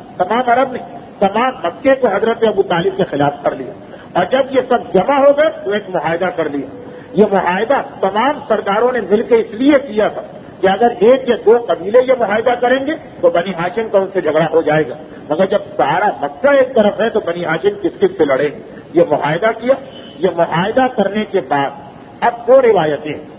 عرب نے تمام مکے کو حضرت ابو طالب کے خلاف کر لیا. اور جب یہ سب جمع ہو گئے تو ایک معاہدہ کر لیا. یہ معاہدہ تمام سرداروں نے مل کے اس لیے کیا تھا کہ اگر 1 یا 2 قبیلے یہ معاہدہ کریں گے تو بنی ہاشم کا ان سے جھگڑا ہو جائے گا، مگر جب سارا مکہ ایک طرف ہے تو بنی ہاشم کس سے لڑیں گے. یہ معاہدہ کیا. یہ معاہدہ کرنے کے بعد اب 2 روایتیں ہیں.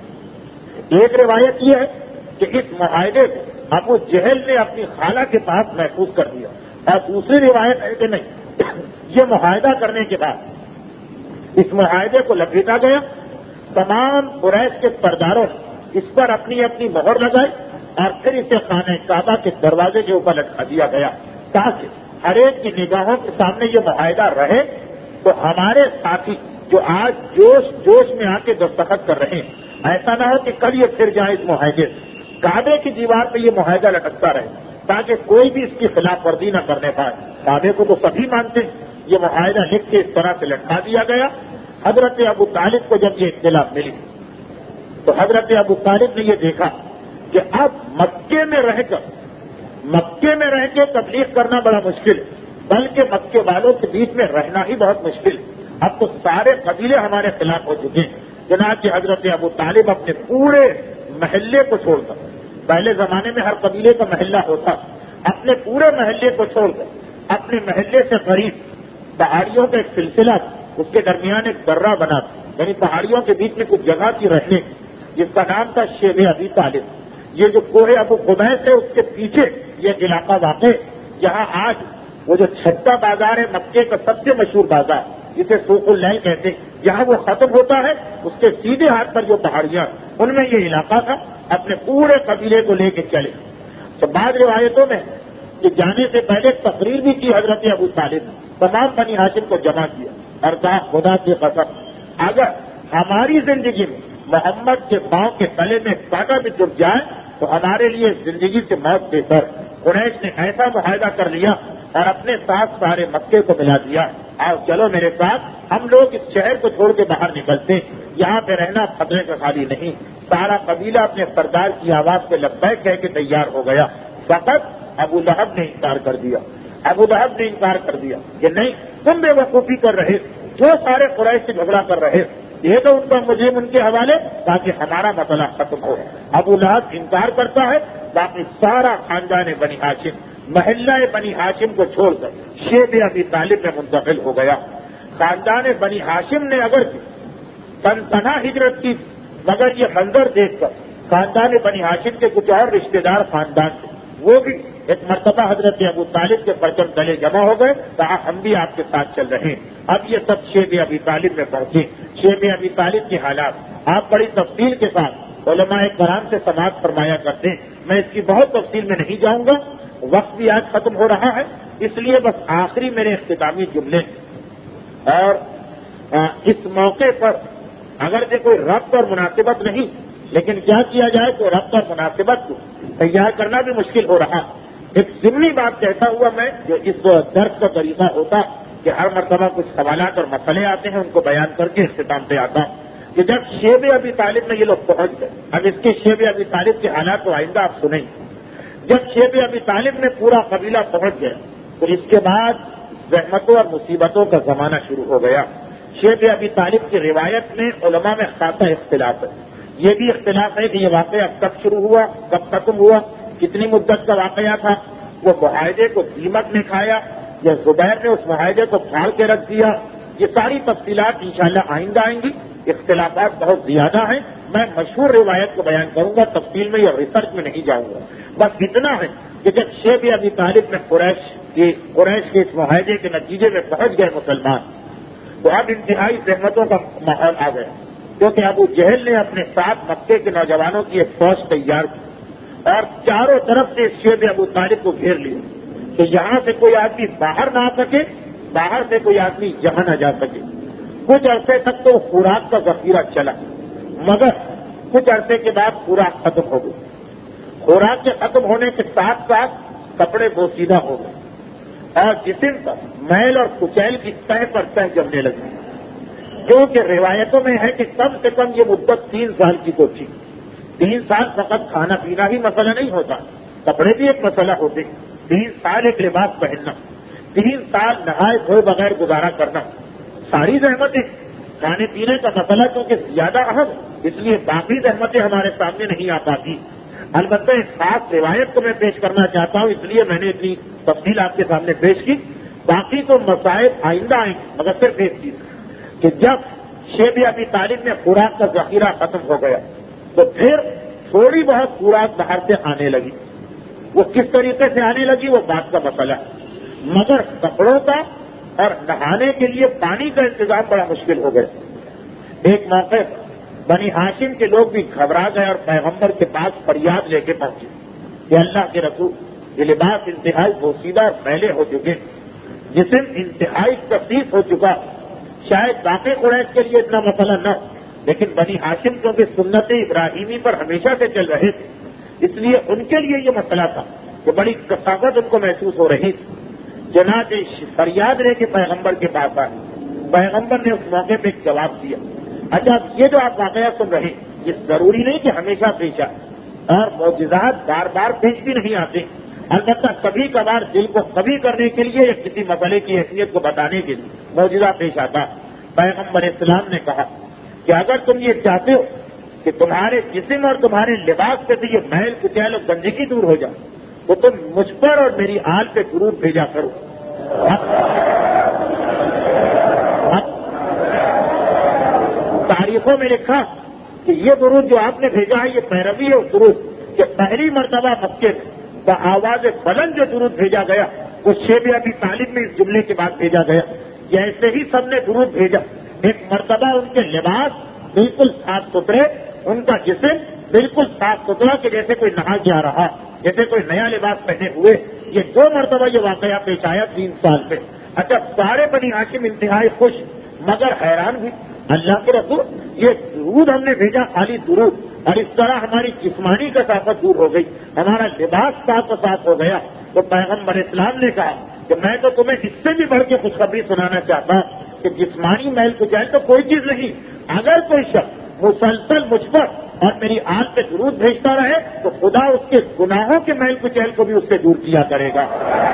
ایک روایت یہ ہے کہ اس معاہدے کو ابو جہل نے اپنی خالہ کے پاس محفوظ کر دیا، اور دوسری روایت ہے کہ نہیں، یہ معاہدہ کرنے کے بعد اس معاہدے کو لپیٹا گیا. تمام قریش کے سرداروں نے اس پر اپنی اپنی مہر لگائی اور پھر اسے خانہ کعبہ کے دروازے کے اوپر لٹکا دیا گیا تاکہ ہر ایک کی نگاہوں کے سامنے یہ معاہدہ رہے. تو ہمارے ساتھی جو آج جوش میں آ کے دستخط کر رہے ہیں، ایسا نہ ہو کہ کل یہ پھر جائے اس معاہدے سے. کعبے کی دیوار پہ یہ معاہدہ لٹکتا رہے تاکہ کوئی بھی اس کی خلاف ورزی نہ کرنے پائے. کعبے کو تو سبھی مانتے ہیں. یہ معاہدہ لکھ کے اس طرح سے لٹکا دیا گیا. حضرت ابو طالب کو جب یہ اطلاع ملی تو حضرت ابو طالب نے یہ دیکھا کہ اب مکے میں رہ کے تبلیغ کرنا بڑا مشکل ہے، بلکہ مکے والوں کے بیچ میں رہنا ہی بہت مشکل ہے. اب تو سارے قبیلے ہمارے خلاف ہو چکے ہیں. چنانچہ حضرت ابو طالب اپنے پورے محلے کو چھوڑ کر، پہلے زمانے میں ہر قبیلے کا محلہ ہوتا، اپنے پورے محلے کو چھوڑ کر اپنے محلے سے قریب پہاڑیوں کا ایک سلسلہ تھا، اس کے درمیان ایک درہ بنا تھا، یعنی پہاڑیوں کے بیچ میں کچھ جگہ تھی رہنے کی، جس کا نام تھا شیب ابی طالب. یہ جو کوہ ابو قبیس ہے اس کے پیچھے یہ علاقہ واقع ہے. یہاں آج وہ جو چھٹا بازار ہے مکے کا سب سے مشہور بازار جسے سوق اللیل کہتے ہیں، یہاں وہ ختم ہوتا ہے، اس کے سیدھے ہاتھ پر جو پہاڑیاں ان میں یہ علاقہ تھا. اپنے پورے قبیلے کو لے کے چلے. تو بعض روایتوں میں کہ جانے سے پہلے تقریر بھی کی حضرت ابو طالب نے، تمام بنی ہاشم کو جمع کیا اور کہا خدا کی قسم اگر ہماری زندگی میں محمد کے پاؤں کے تلے میں کانٹا بھی ڈب جائے تو ہمارے لیے زندگی سے موت بہتر. قریش نے ایسا معاہدہ کر لیا اور اپنے ساتھ سارے مکے کو ملا دیا، اور چلو میرے ساتھ، ہم لوگ اس شہر کو چھوڑ کے باہر نکلتے، یہاں پہ رہنا خطرے کا خالی نہیں۔ سارا قبیلہ اپنے سردار کی آواز پہ لبیک کہہ کے تیار ہو گیا، فقط ابو لہب نے انکار کر دیا۔ ابو لہب نے انکار کر دیا کہ نہیں، تم بے وقوفی کر رہے، جو سارے قریش سے جھگڑا کر رہے، یہ تو ان کا مجرم ان کے حوالے تاکہ ہمارا مسئلہ ختم ہو۔ ابو لہب انکار کرتا ہے، باقی سارا خاندان بنی ہاشم محلہ بنی ہاشم کو چھوڑ کر شیب ابی طالب میں منتقل ہو گیا۔ خاندان بنی ہاشم نے اگر تنہا ہجرت کی، مگر یہ منظر دیکھ کر خاندان بنی ہاشم کے کچھ اور رشتے دار خاندان تھے، وہ بھی ایک مرتبہ حضرت ابو طالب کے پرچم تلے جمع ہو گئے، کہا ہم بھی آپ کے ساتھ چل رہے ہیں۔ اب یہ سب شیب ابی طالب میں پہنچے۔ شیب ابی طالب کے حالات آپ بڑی تفصیل کے ساتھ علماء کرام سے سماعت فرمایا کرتے ہیں، میں اس کی بہت تفصیل میں نہیں جاؤں گا، وقت بھی آج ختم ہو رہا ہے، اس لیے بس آخری میرے اختتامی جملے، اور اس موقع پر اگر کوئی ربط اور مناسبت نہیں، لیکن کیا کیا جائے تو ربط اور مناسبت کو تیار کرنا بھی مشکل ہو رہا۔ ایک ضمنی بات کہتا ہوا میں، جو اس درس کا طریقہ ہوتا کہ ہر مرتبہ کچھ سوالات اور مسئلے آتے ہیں، ان کو بیان کر کے اختتام پہ آتا ہوں، کہ جب شیب ابی طالب میں یہ لوگ پہنچ گئے، اب اس کے شیب ابی طالب کے حالات کو آئندہ آپ سنیں۔ جب شیب ابی طالب میں پورا قبیلہ پہنچ گیا تو اس کے بعد زحمتوں اور مصیبتوں کا زمانہ شروع ہو گیا۔ شیب ابی طالب کی روایت میں علماء میں خاصا اختلاف ہے۔ یہ بھی اختلاف ہے کہ یہ واقعہ کب شروع ہوا، کب ختم ہوا، کتنی مدت کا واقعہ تھا، وہ معاہدے کو دیمک نے کھایا یا زبیر نے اس معاہدے کو پھاڑ کے رکھ دیا، یہ ساری تفصیلات انشاءاللہ آئندہ آئیں گی۔ اختلافات بہت زیادہ ہیں، میں مشہور روایت کو بیان کروں گا، تفصیل میں یا ریسرچ میں نہیں جاؤں گا۔ بس اتنا ہے کہ جب شیب ابی طالب میں قریش کے اس معاہدے کے نتیجے میں پہنچ گئے مسلمان، تو اب انتہائی زحمتوں کا ماحول آ گیا، کیونکہ ابو جہل نے اپنے ساتھ مکے کے نوجوانوں کی ایک فوج تیار کی اور چاروں طرف سے شیب ابو طالب کو گھیر لیا کہ یہاں سے کوئی آدمی باہر نہ آ سکے، باہر سے کوئی آدمی یہاں نہ جا سکے۔ کچھ عرصے تک تو خوراک کا ذخیرہ چلا، مگر کچھ عرصے کے بعد خوراک ختم ہو گئی۔ خوراک کے ختم ہونے کے ساتھ ساتھ کپڑے بوسیدہ ہو گئے اور جسم پر میل اور کچیل کی تہ پر تہ جمنے لگی، کیونکہ روایتوں میں ہے کہ کم سے کم یہ مدت 3 سال کی تو تھی۔ 3 سال فقط کھانا پینا ہی مسئلہ نہیں ہوتا، کپڑے بھی ایک مسئلہ ہوتے۔ 3 سال ایک لباس پہننا، 3 سال نہائے دھوئے بغیر گزارا کرنا، ساری زحمتیں، کھانے پینے کا مسئلہ کیونکہ زیادہ اہم، اس لیے باقی زحمتیں ہمارے سامنے نہیں آ پاتی۔ البتہ ایک خاص روایت کو میں پیش کرنا چاہتا ہوں، اس لیے میں نے اتنی تفصیل آپ کے سامنے پیش کی، باقی تو مسائل آئندہ آئیں گے، مگر صرف ایک چیز کہ جب شیب ابی طالب میں خوراک کا ذخیرہ ختم ہو گیا تو پھر تھوڑی بہت خوراک باہر سے آنے لگی۔ وہ کس طریقے سے آنے لگی وہ بات کا مسئلہ ہے، مگر کپڑوں کا اور نہانے کے لیے پانی کا انتظام بڑا مشکل ہو گیا۔ ایک موقع بنی ہاشم کے لوگ بھی گھبرا گئے اور پیغمبر کے پاس فریاد لے کے پہنچے کہ اللہ کے رسول، یہ لباس انتہائی بوسیدہ اور میلے ہو چکے، جسم انتہائی کثیف ہو چکا، شاید باقی قریش کے لیے اتنا مسئلہ نہ ہو، لیکن بنی ہاشم کیونکہ سنت ابراہیمی پر ہمیشہ سے چل رہے تھے، اس لیے ان کے لیے یہ مسئلہ تھا کہ بڑی کثافت ان کو محسوس ہو رہی تھی۔ جناب فریاد لے کے پیغمبر کے پاس آئے، پیغمبر نے اس موقع پہ ایک جواب دیا۔ اچھا، یہ جو آپ واقعہ سن رہے ہیں یہ ضروری نہیں کہ ہمیشہ پیش آئے، اور معجزات بار بار پیش بھی نہیں آتے، البتہ کبھی کبھار دل کو قوی کرنے کے لیے یا کسی مسئلے کی اہمیت کو بتانے کے لیے معجزہ پیش آتا۔ پیغمبر اسلام نے کہا کہ اگر تم یہ چاہتے ہو کہ تمہارے جسم اور تمہارے لباس سے یہ میل کچیل اور گندگی دور ہو جائے تو تم مجھ پر اور میری آل پہ درود بھیجا کرو۔ تاریخوں میں لکھا کہ یہ درود جو آپ نے بھیجا ہے یہ پیروی ہے اس درود کہ پہلی مرتبہ مکے میں بآواز بلند جو درود بھیجا گیا وہ شیب ابی طالب میں اس جملے کے بعد بھیجا گیا۔ جیسے ہی سب نے درود بھیجا، ایک مرتبہ ان کے لباس بالکل صاف ستھرے، ان کا جسم بالکل صاف ستھرا کہ جیسے کوئی نہا کے آ رہا، جیسے کوئی نیا لباس پہنے ہوئے۔ یہ 2 مرتبہ یہ واقعہ پیش آیا 3 سال میں۔ اچھا، سارے بنی ہاشم انتہائی خوش مگر حیران بھی، اللہ کے رسول یہ درود ہم نے بھیجا خالی درود، اور اس طرح ہماری جسمانی کثافت دور ہو گئی، ہمارا لباس صاف و صاف ہو گیا، تو پیغمبر اسلام نے کہا کہ میں تو تمہیں اس سے بھی بڑھ کے خوشخبری سنانا چاہتا ہوں کہ جسمانی میل کچیل تو کوئی چیز نہیں، اگر کوئی شخص مسلسل مجھ پر اور میری آل پہ درود بھیجتا رہے تو خدا اس کے گناہوں کے میل کچیل کو بھی اس سے دور کیا کرے گا۔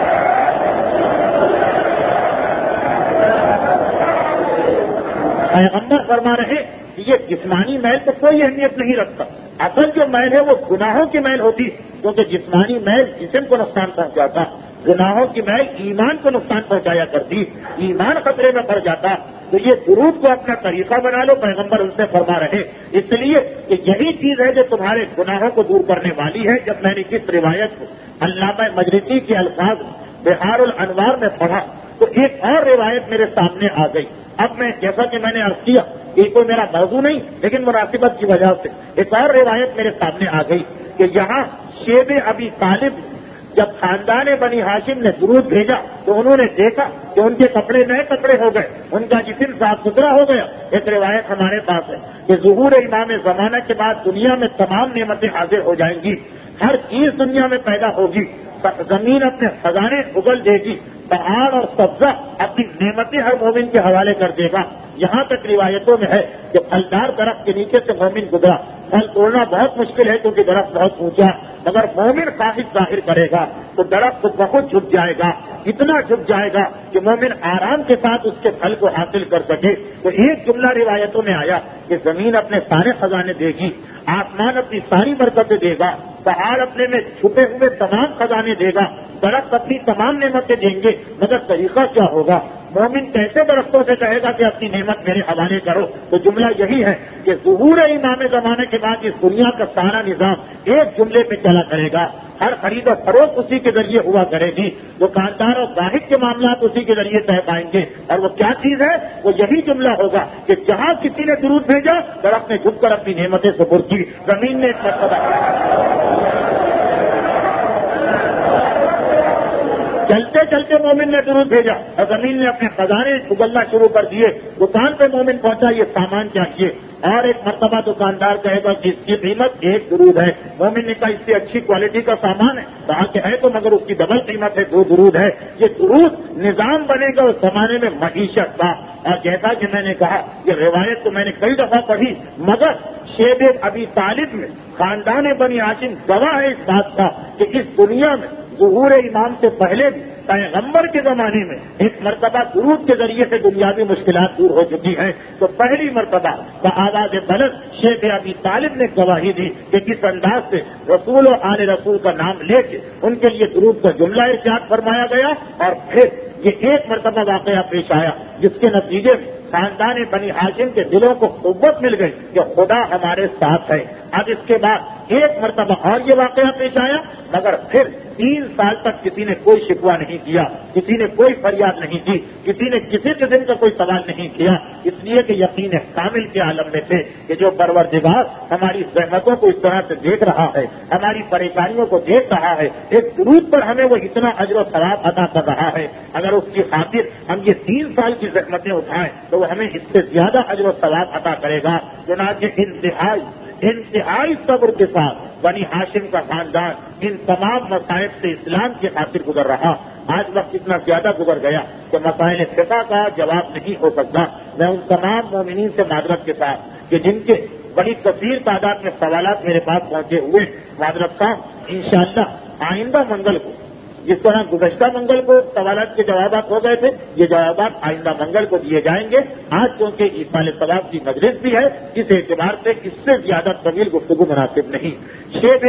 پیغمبر فرما رہے کہ یہ جسمانی میل تو کوئی اہمیت نہیں رکھتا، اصل جو میل ہے وہ گناہوں کی میل ہوتی، کیونکہ جسمانی میل جسم کو نقصان پہنچاتا، گناہوں کی میل ایمان کو نقصان پہنچایا کرتی، ایمان خطرے میں پڑ جاتا۔ تو یہ درود کو اپنا طریقہ بنا لو، پیغمبر ان سے فرما رہے، اس لیے کہ یہی چیز ہے جو تمہارے گناہوں کو دور کرنے والی ہے۔ جب میں نے کس روایت کو علامہ مجلسی کے الفاظ بحار الانوار میں پڑھا تو ایک اور روایت میرے سامنے آ گئی۔ اب میں جیسا کہ میں نے عرض کیا یہ کوئی میرا موضوع نہیں، لیکن مناسبت کی وجہ سے ایک اور روایت میرے سامنے آ گئی کہ یہاں شیب ابی طالب جب خاندان بنی ہاشم نے درود بھیجا تو انہوں نے دیکھا کہ ان کے کپڑے نئے کپڑے ہو گئے، ان کا جسم صاف ستھرا ہو گیا۔ ایک روایت ہمارے پاس ہے کہ ظہور امام زمانہ کے بعد دنیا میں تمام نعمتیں حاضر ہو جائیں گی، ہر چیز دنیا میں پیدا ہوگی، زمین اپنے خزانے اگل دے گی، پہاڑ اور سبزہ اپنی نعمتیں ہر مومن کے حوالے کر دے گا۔ یہاں تک روایتوں میں ہے کہ پھلدار درخت کے نیچے سے مومن گزرا، پھل توڑنا بہت مشکل ہے کیونکہ درخت بہت اونچا، مگر مومن خواہش ظاہر کرے گا تو درخت بہت جھک جائے گا، اتنا جھک جائے گا کہ مومن آرام کے ساتھ اس کے پھل کو حاصل کر سکے۔ تو ایک جملہ روایتوں میں آیا کہ زمین اپنے سارے خزانے دے گی، آسمان اپنی ساری برکتیں دے گا، پہاڑ اپنے میں چھپے ہوئے تمام خزانے دے گا، درخت اپنی تمام نعمتیں دیں گے، مگر طریقہ کیا ہوگا؟ مومن کیسے درختوں سے کہے گا کہ اپنی نعمت میرے حوالے کرو؟ تو جملہ یہی ہے کہ ظہور امام زمانے کے بعد اس دنیا کا سارا نظام ایک جملے پہ چلا کرے گا، ہر خرید و فروخت اسی کے ذریعے ہوا کرے گی، دکاندار اور گاہک کے معاملات اسی کے ذریعے طے پائیں گے، اور وہ کیا چیز ہے؟ وہ یہی جملہ ہوگا کہ جہاں کسی نے درود بھیجا درخت نے جھک کر اپنی نعمتیں سپرد کی، زمین نے چلتے چلتے مومن نے درود بھیجا اور زمین نے اپنے خزانے اگلنا شروع کر دیے، دکان پہ مومن پہنچا یہ سامان چاہیے، اور ایک مرتبہ دکاندار کہے گا کہ اس کی قیمت ایک درود ہے، مومن نے کہا اس سے اچھی کوالٹی کا سامان ہے، کہا کہ ہے تو مگر اس کی ڈبل قیمت ہے، 2 درود ہے۔ یہ درود نظام بنے گا اس زمانے میں معیشت کا، اور جیسا کہ میں نے کہا یہ روایت تو میں نے کئی دفعہ پڑھی، مگر شیب ابی طالب میں خاندان بنی ہاشم گواہ ہے اس بات کا کہ اس دنیا میں ظہور امام سے پہلے بھی پیغمبر کے زمانے میں ایک مرتبہ درود کے ذریعے سے دنیاوی مشکلات دور ہو چکی ہیں، تو پہلی مرتبہ بآواز بلند شیخ ابی طالب نے گواہی دی کہ کس انداز سے رسول و آل رسول کا نام لے کے ان کے لیے درود کا جملہ ارشاد فرمایا گیا، اور پھر یہ ایک مرتبہ واقعہ پیش آیا جس کے نتیجے میں خاندان بنی ہاشم کے دلوں کو قوت مل گئی کہ خدا ہمارے ساتھ ہے۔ اب اس کے بعد ایک مرتبہ اور یہ واقعہ پیش آیا، مگر پھر 3 سال تک کسی نے کوئی شکوہ نہیں کیا، کسی نے کوئی فریاد نہیں کی، کسی نے کسی قسم کا کوئی سوال نہیں کیا، اس لیے کہ یقین کامل کے عالم میں تھے کہ جو پروردگار ہماری زحمتوں کو اس طرح سے دیکھ رہا ہے، ہماری پریشانیوں کو دیکھ رہا ہے، ایک درود پر ہمیں وہ اتنا اجر و ثواب عطا کر رہا ہے، اگر اس کی خاطر ہم یہ 3 سال کی زحمتیں اٹھائیں تو وہ ہمیں اس سے زیادہ اجر و ثواب عطا کرے گا۔ چنانچہ انتہائی صبر کے ساتھ بنی ہاشم کا خاندان ان تمام مصائب سے اسلام کی خاطر گزر رہا۔ آج وقت اتنا زیادہ گزر گیا کہ مسائل فقہ کا جواب نہیں ہو سکتا۔ میں ان تمام مومنین سے معذرت کے ساتھ کہ جن کے بڑی کثیر تعداد میں سوالات میرے پاس پہنچے ہوئے، معذرت صاحب انشاءاللہ آئندہ منگل کو جس طرح گزشتہ منگل کو سوالات کے جوابات ہو گئے تھے، یہ جوابات آئندہ منگل کو دیے جائیں گے۔ آج چونکہ ایصال ثواب کی مجلس بھی ہے، اس اعتبار سے اس سے زیادہ طویل گفتگو مناسب نہیں۔ شیب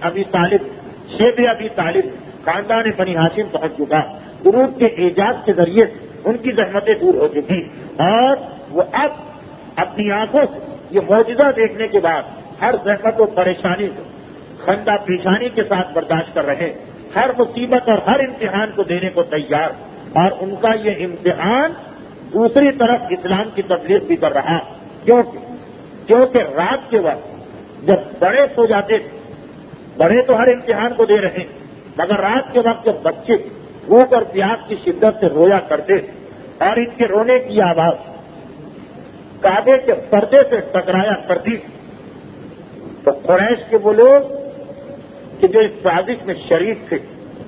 ابی طالب خاندان بنی ہاشم پہنچ چکا، درود کے ایجاد کے ذریعے ان کی زحمتیں دور ہو چکی، اور وہ اب اپنی آنکھوں سے یہ معجزہ دیکھنے کے بعد ہر زحمت و پریشانی کو خندہ پیشانی کے ساتھ برداشت کر رہے، ہر مصیبت اور ہر امتحان کو دینے کو تیار، اور ان کا یہ امتحان دوسری طرف اسلام کی تبلیغ بھی کر رہا، کیونکہ رات کے وقت جب بڑے سو جاتے تھے، بڑے تو ہر امتحان کو دے رہے، مگر رات کے وقت جب بچے بھوک اور پیاس کی شدت سے رویا کرتے اور ان کے رونے کی آواز کعبے کے پردے سے ٹکرایا کرتی، تو قریش کے وہ لوگ کہ جو اس سازش میں شریک تھے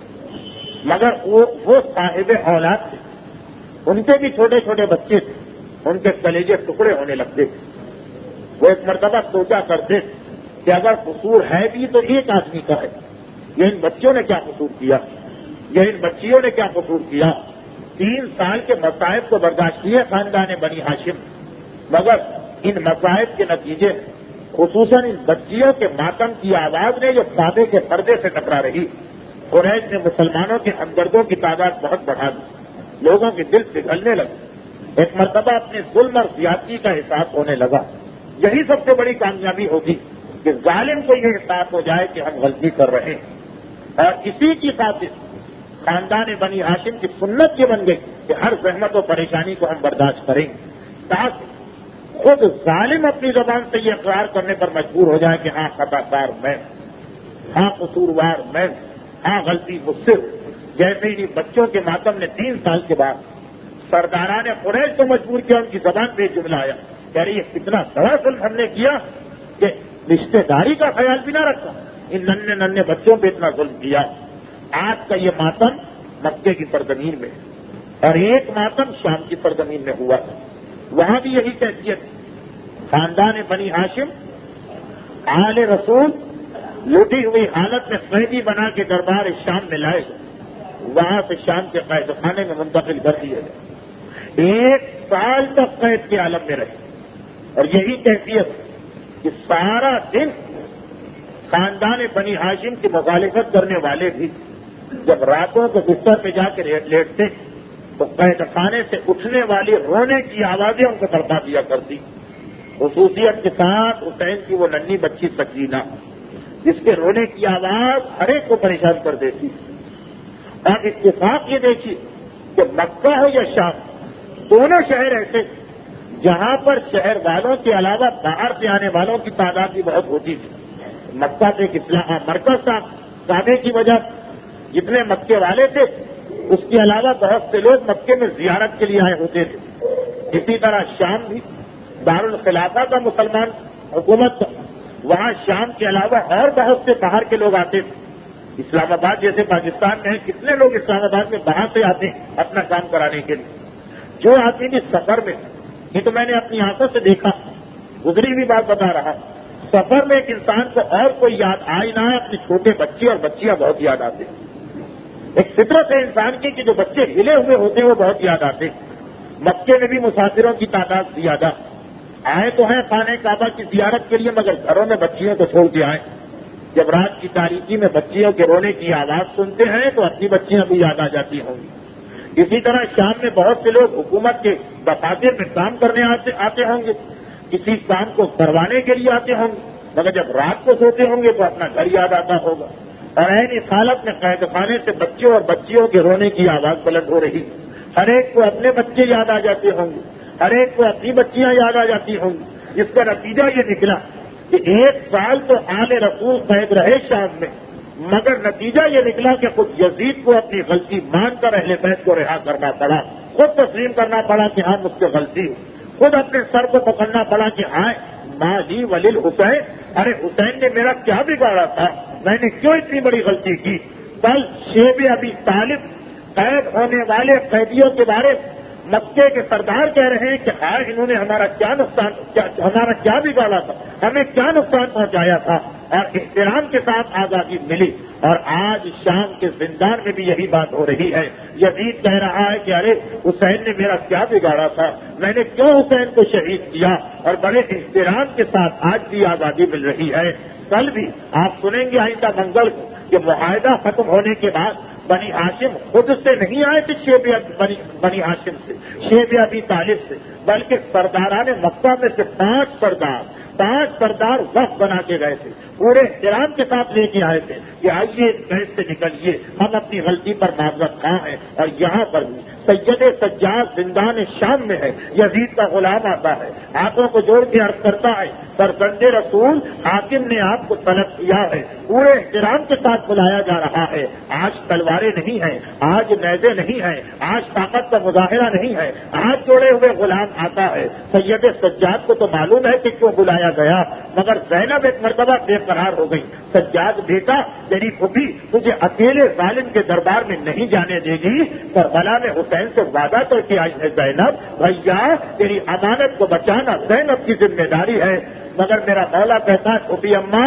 مگر وہ صاحب اولاد تھے، ان کے بھی چھوٹے چھوٹے بچے تھے، ان کے کلیجے ٹکڑے ہونے لگتے تھے۔ وہ ایک مرتبہ سوچا کرتے کہ اگر قصور ہے بھی تو ایک آدمی کا ہے، یہ ان بچوں نے کیا قصور کیا، یہ ان بچیوں نے کیا قصور کیا۔ 3 سال کے مصائب کو برداشت کیے خاندان بنی ہاشم، مگر ان مصائب کے نتیجے خصوصاً ان بچیوں کے ماتم کی آواز نے جو کعبے کے پردے سے ٹکرا رہی، قریش نے مسلمانوں کے ہمدردوں کی تعداد بہت بڑھا دی، لوگوں کے دل پگھلنے لگے، ایک مرتبہ اپنے ظلم اور زیادتی کا احساس ہونے لگا۔ یہی سب سے بڑی کامیابی ہوگی کہ ظالم کو یہ احساس ہو جائے کہ ہم غلطی کر رہے ہیں، اور اسی کی خاطر خاندان بنی ہاشم کی سنت یہ بن گئی کہ ہر زحمت و پریشانی کو ہم برداشت کریں گے، تاکہ خود ظالم اپنی زبان سے یہ اقرار کرنے پر مجبور ہو جائے کہ ہاں خطا کار میں، ہاں قصوروار میں، ہاں غلطی مجھ سے۔ جیسے ہی بچوں کے ماتم نے 3 سال کے بعد سرداران قریش کو مجبور کیا، ان کی زبان پہ جملہ آیا کہ ارے یہ کتنا بڑا ظلم ہم نے کیا کہ رشتے داری کا خیال بھی نہ رکھا، ان ننھے ننھے بچوں پہ اتنا ظلم کیا۔ آج کا یہ ماتم مکے کی سرزمین میں اور ایک ماتم شام کی سرزمین میں ہوا تھا، وہاں بھی یہی کیفیت۔ خاندان بنی ہاشم آل رسول لوٹی ہوئی حالت میں قیدی بنا کے دربار شام میں لائے گئے، وہاں سے شام کے قید خانے میں منتقل کر دیے گئے، 1 سال تک قید کے عالم میں رہے، اور یہی کیفیت کہ سارا دن خاندان بنی ہاشم کی مخالفت کرنے والے بھی جب راتوں کو بستر پہ جا کے لیٹتے تو قید خانے سے اٹھنے والی رونے کی آوازیں ان کو تڑپا دیا کرتی، خصوصیت کے ساتھ حسین کی وہ ننھی بچی سکینہ، جس کے رونے کی آواز ہر ایک کو پریشان کر دیتی۔ اور اتفاق یہ دیکھیے کہ مکہ ہو یا شام، دونوں شہر ایسے جہاں پر شہر والوں کے علاوہ باہر سے آنے والوں کی تعداد بھی بہت ہوتی تھی۔ مکہ سے ایک مرکز تھا کعبے کی وجہ، جتنے مکے والے تھے اس کے علاوہ بہت سے لوگ مکے میں زیارت کے لیے آئے ہوتے تھے۔ اسی طرح شام بھی دارالخلافہ کا مسلمان حکومت تھا، وہاں شام کے علاوہ اور بہت سے باہر کے لوگ آتے تھے۔ اسلام آباد جیسے پاکستان میں کتنے لوگ اسلام آباد میں باہر سے آتے ہیں اپنا کام کرانے کے لیے۔ جو آدمی بھی سفر میں، یہ تو میں نے اپنی آنکھوں سے دیکھا، گزری ہوئی بات بتا رہا، سفر میں ایک انسان کو اور کوئی یاد آئی نہ ہے، اپنے چھوٹے بچے اور بچیاں بہت یاد آتے ہیں۔ ایک فطرت ہے انسان کی کہ جو بچے ہلے ہوئے ہوتے ہیں وہ بہت یاد آتے ہیں۔ مکے میں بھی مسافروں کی تعداد زیادہ آئے تو ہیں خانہ کعبہ کی زیارت کے لیے، مگر گھروں میں بچیوں کو چھوڑ کے آئے۔ جب رات کی تاریکی میں بچیوں کے رونے کی آواز سنتے ہیں تو اپنی بچیاں بھی یاد آ جاتی ہوں گی۔ اسی طرح شام میں بہت سے لوگ حکومت کے دفاتر میں کام کرنے آتے ہوں گے، کسی کام کو کروانے کے لیے آتے ہوں گے، مگر جب رات کو سوتے ہوں گے تو اپنا گھر یاد آتا ہوگا۔ اور ایسی حالت میں قید خانے سے بچوں اور بچیوں کے رونے کی آواز بلند ہو رہی، ہر ایک کو اپنے بچے یاد آ جاتے ہوں گے، ہر ایک کو اپنی بچیاں یاد آ جاتی ہوں گی۔ جس کا نتیجہ یہ نکلا کہ 1 سال تو آل رسول قید رہے شام میں، مگر نتیجہ یہ نکلا کہ خود یزید کو اپنی غلطی مان کر اہل بیت کو رہا کرنا پڑا، خود تسلیم کرنا پڑا کہ ہاں مجھ سے غلطی، خود اپنے سر کو پکڑنا پڑا کہ ہاں مالی ولیل حسین، ارے حسین نے میرا کیا بگاڑا تھا، میں نے کیوں اتنی بڑی غلطی کی۔ کل شیب ابی طالب قید ہونے والے قیدیوں کے بارے مکے کے سردار کہہ رہے ہیں کہ ہاں انہوں نے ہمارا کیا بگاڑا تھا، ہمیں کیا نقصان پہنچایا تھا، اور احترام کے ساتھ آزادی ملی۔ اور آج شام کے زندان میں بھی یہی بات ہو رہی ہے، یزید کہہ رہا ہے کہ ارے حسین نے میرا کیا بگاڑا تھا، میں نے کیوں حسین کو شہید کیا، اور بڑے احترام کے ساتھ آج بھی آزادی مل رہی ہے۔ کل بھی آپ سنیں گے آئندہ منگل کو کہ معاہدہ ختم ہونے کے بعد بنی ہاشم خود سے نہیں آئے تھے بنی ہاشم سے، شیب ابی طالب سے، بلکہ سرداران مکہ میں سے 5 سردار وقت بنا کے گئے تھے، پورے احترام کے ساتھ لے کے آئے تھے کہ آئیے اس قید سے نکلیے، ہم اپنی غلطی پر معذرت خواہ ہیں۔ اور یہاں پر بھی سید سجاد زندان شام میں ہے، یزید کا غلام آتا ہے، ہاتھوں کو جوڑ کے عرض کرتا ہے فرزند رسول حاکم نے آپ کو طلب کیا ہے، پورے احترام کے ساتھ بلایا جا رہا ہے۔ آج تلواریں نہیں ہیں، آج نیزے نہیں ہیں، آج طاقت کا مظاہرہ نہیں ہے، آج جوڑے ہوئے غلام آتا ہے۔ سید سجاد کو تو معلوم ہے کہ کیوں بلایا بلایا گیا، مگر زینب ایک مرتبہ بے قرار ہو گئی. سجاد بیٹا تیری پھوپھی تجھے اکیلے ظالم کے دربار میں نہیں جانے دے گی. کربلا میں حسین سے وعدہ کر کے آئی ہے زینب، بھیا تیری امانت کو بچانا زینب کی ذمہ داری ہے. مگر میرا مولا کہتا ہے پھوپھی اماں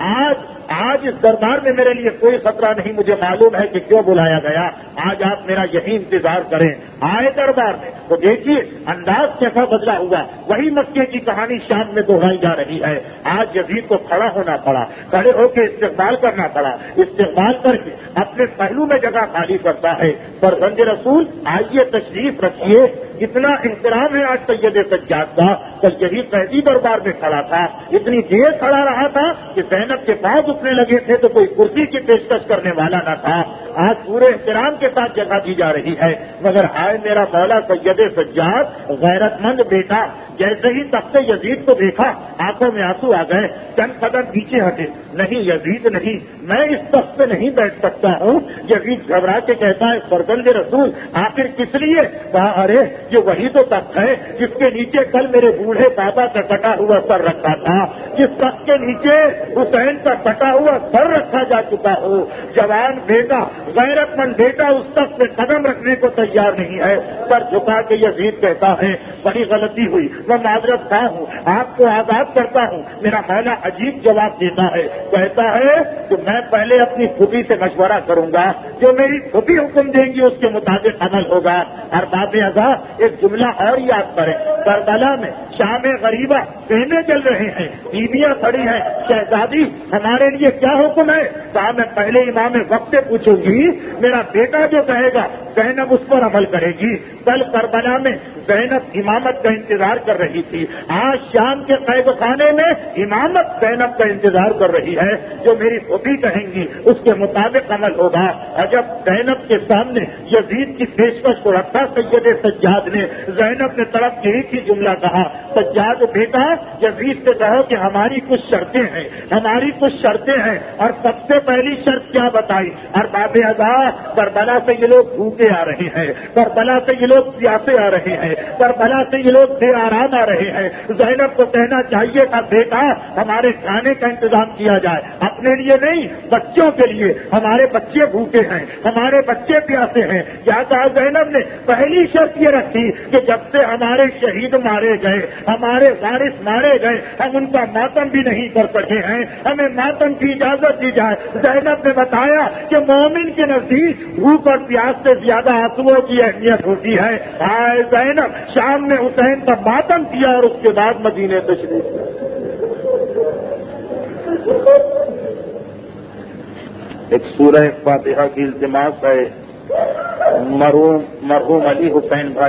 آج اس دربار میں میرے لیے کوئی خطرہ نہیں، مجھے معلوم ہے کہ کیوں بلایا گیا. آج آپ میرا یہی انتظار کریں. آئے دربار میں تو دیکھیے انداز کیسا بدلا ہوا. وہی مکے کی کہانی شام میں دہرائی جا رہی ہے. آج یزید کو کھڑا ہونا پڑا، کھڑے ہو کے استقبال کرنا پڑا. استقبال کر کے اپنے پہلو میں جگہ خالی کرتا ہے. فرزند رسول آئیے تشریف رکھیے. اتنا احترام ہے آج سید سجاد کا. کل یہی قیدی دربار میں کھڑا تھا، اتنی دیر کھڑا رہا تھا کہ زینب کے پاس اٹھنے لگے تھے تو کوئی کرسی کی پیشکش کرنے والا نہ تھا. آج پورے احترام کے ساتھ جگہ دی جا رہی ہے. مگر آئے میرا مولا سید سجاد غیرت مند بیٹا جیسے ہی تخت یزید کو دیکھا آنکھوں میں آنسو آ گئے. چند قدم پیچھے ہٹے. نہیں یزید نہیں، میں اس تخت پہ نہیں بیٹھ سکتا ہوں. یزید گھبرا کے کہتا ہے فرزند رسول آخر کس لیے؟ کہا ارے یہ وہی تو تخت ہے جس کے نیچے کل میرے بوڑھے بابا کا کٹا ہوا سر رکھا تھا، جس تخت کے نیچے حسین کا کٹا ہوا سر رکھا جا چکا ہو. جوان بیٹا غیرت مند بیٹا اس تخت پہ قدم رکھنے کو تیار نہیں ہے. سر جھکا کے یزید کہتا ہے بڑی غلطی ہوئی، میں معذرت خواہ ہوں، آپ کو آزاد کرتا ہوں. میرا مولا عجیب جواب دیتا ہے، کہتا ہے کہ میں پہلے اپنی پھوپھی سے مشورہ کروں گا، جو میری پھوپھی حکم دیں گی اس کے مطابق عمل ہوگا. اور باب ازاں ایک جملہ اور یاد کریں، کربلا میں شام غریبہ کہنے چل رہے ہیں، بیویاں کھڑی ہیں، شہزادی ہمارے لیے کیا حکم ہے؟ کہا میں پہلے امام وقت سے پوچھوں گی، میرا بیٹا جو کہے گا زینب اس پر عمل کرے گی. کل کربلا میں زینب امامت کا انتظار کر رہی تھی، آج شام کے قید خانے میں امامت زینب کا انتظار کر رہی ہے. جو میری پھوپھی کہیں گی اس کے مطابق عمل ہوگا. اور جب زینب کے سامنے یزید کی پیشکش کو رکھا سید سجاد نے، زینب نے طرف ایک ہی جملہ کہا، سجاد بیٹا یزید سے کہو کہ ہماری کچھ شرطیں ہیں، ہماری کچھ شرطیں ہیں. اور سب سے پہلی شرط کیا بتائی؟ اور باب ازاں کربلا سے یہ لوگ بھوکے آ رہے ہیں، کربلا سے یہ لوگ پیاسے آ رہے ہیں، کربلا سے یہ لوگ بے آرام آ رہے ہیں. زینب کو کہنا چاہیے تھا بیٹا ہمارے کھانے کا انتظام کیا جائے، اپنے لیے نہیں بچوں کے لیے. ہمارے بچے بھوکے ہیں، ہمارے بچے پیاسے ہیں. کیا کہا زینب نے؟ پہلی شرط یہ رکھی کہ جب سے ہمارے شہید مارے گئے، ہمارے وارث مارے گئے، ہم ان کا ماتم بھی نہیں کر سکے ہیں، ہمیں ماتم کی اجازت دی جائے. زینب نے بتایا کہ مومن کے نزدیک بھوک اور پیاس سے زیادہ آنسوؤں کی اہمیت ہوتی ہے. ہائے زینب شام میں حسین کا ماتم کیا اور اس کے بعد مدینے تشریف. ایک سورہ فاتحہ کی التماس ہے مرحوم علی حسین بھائی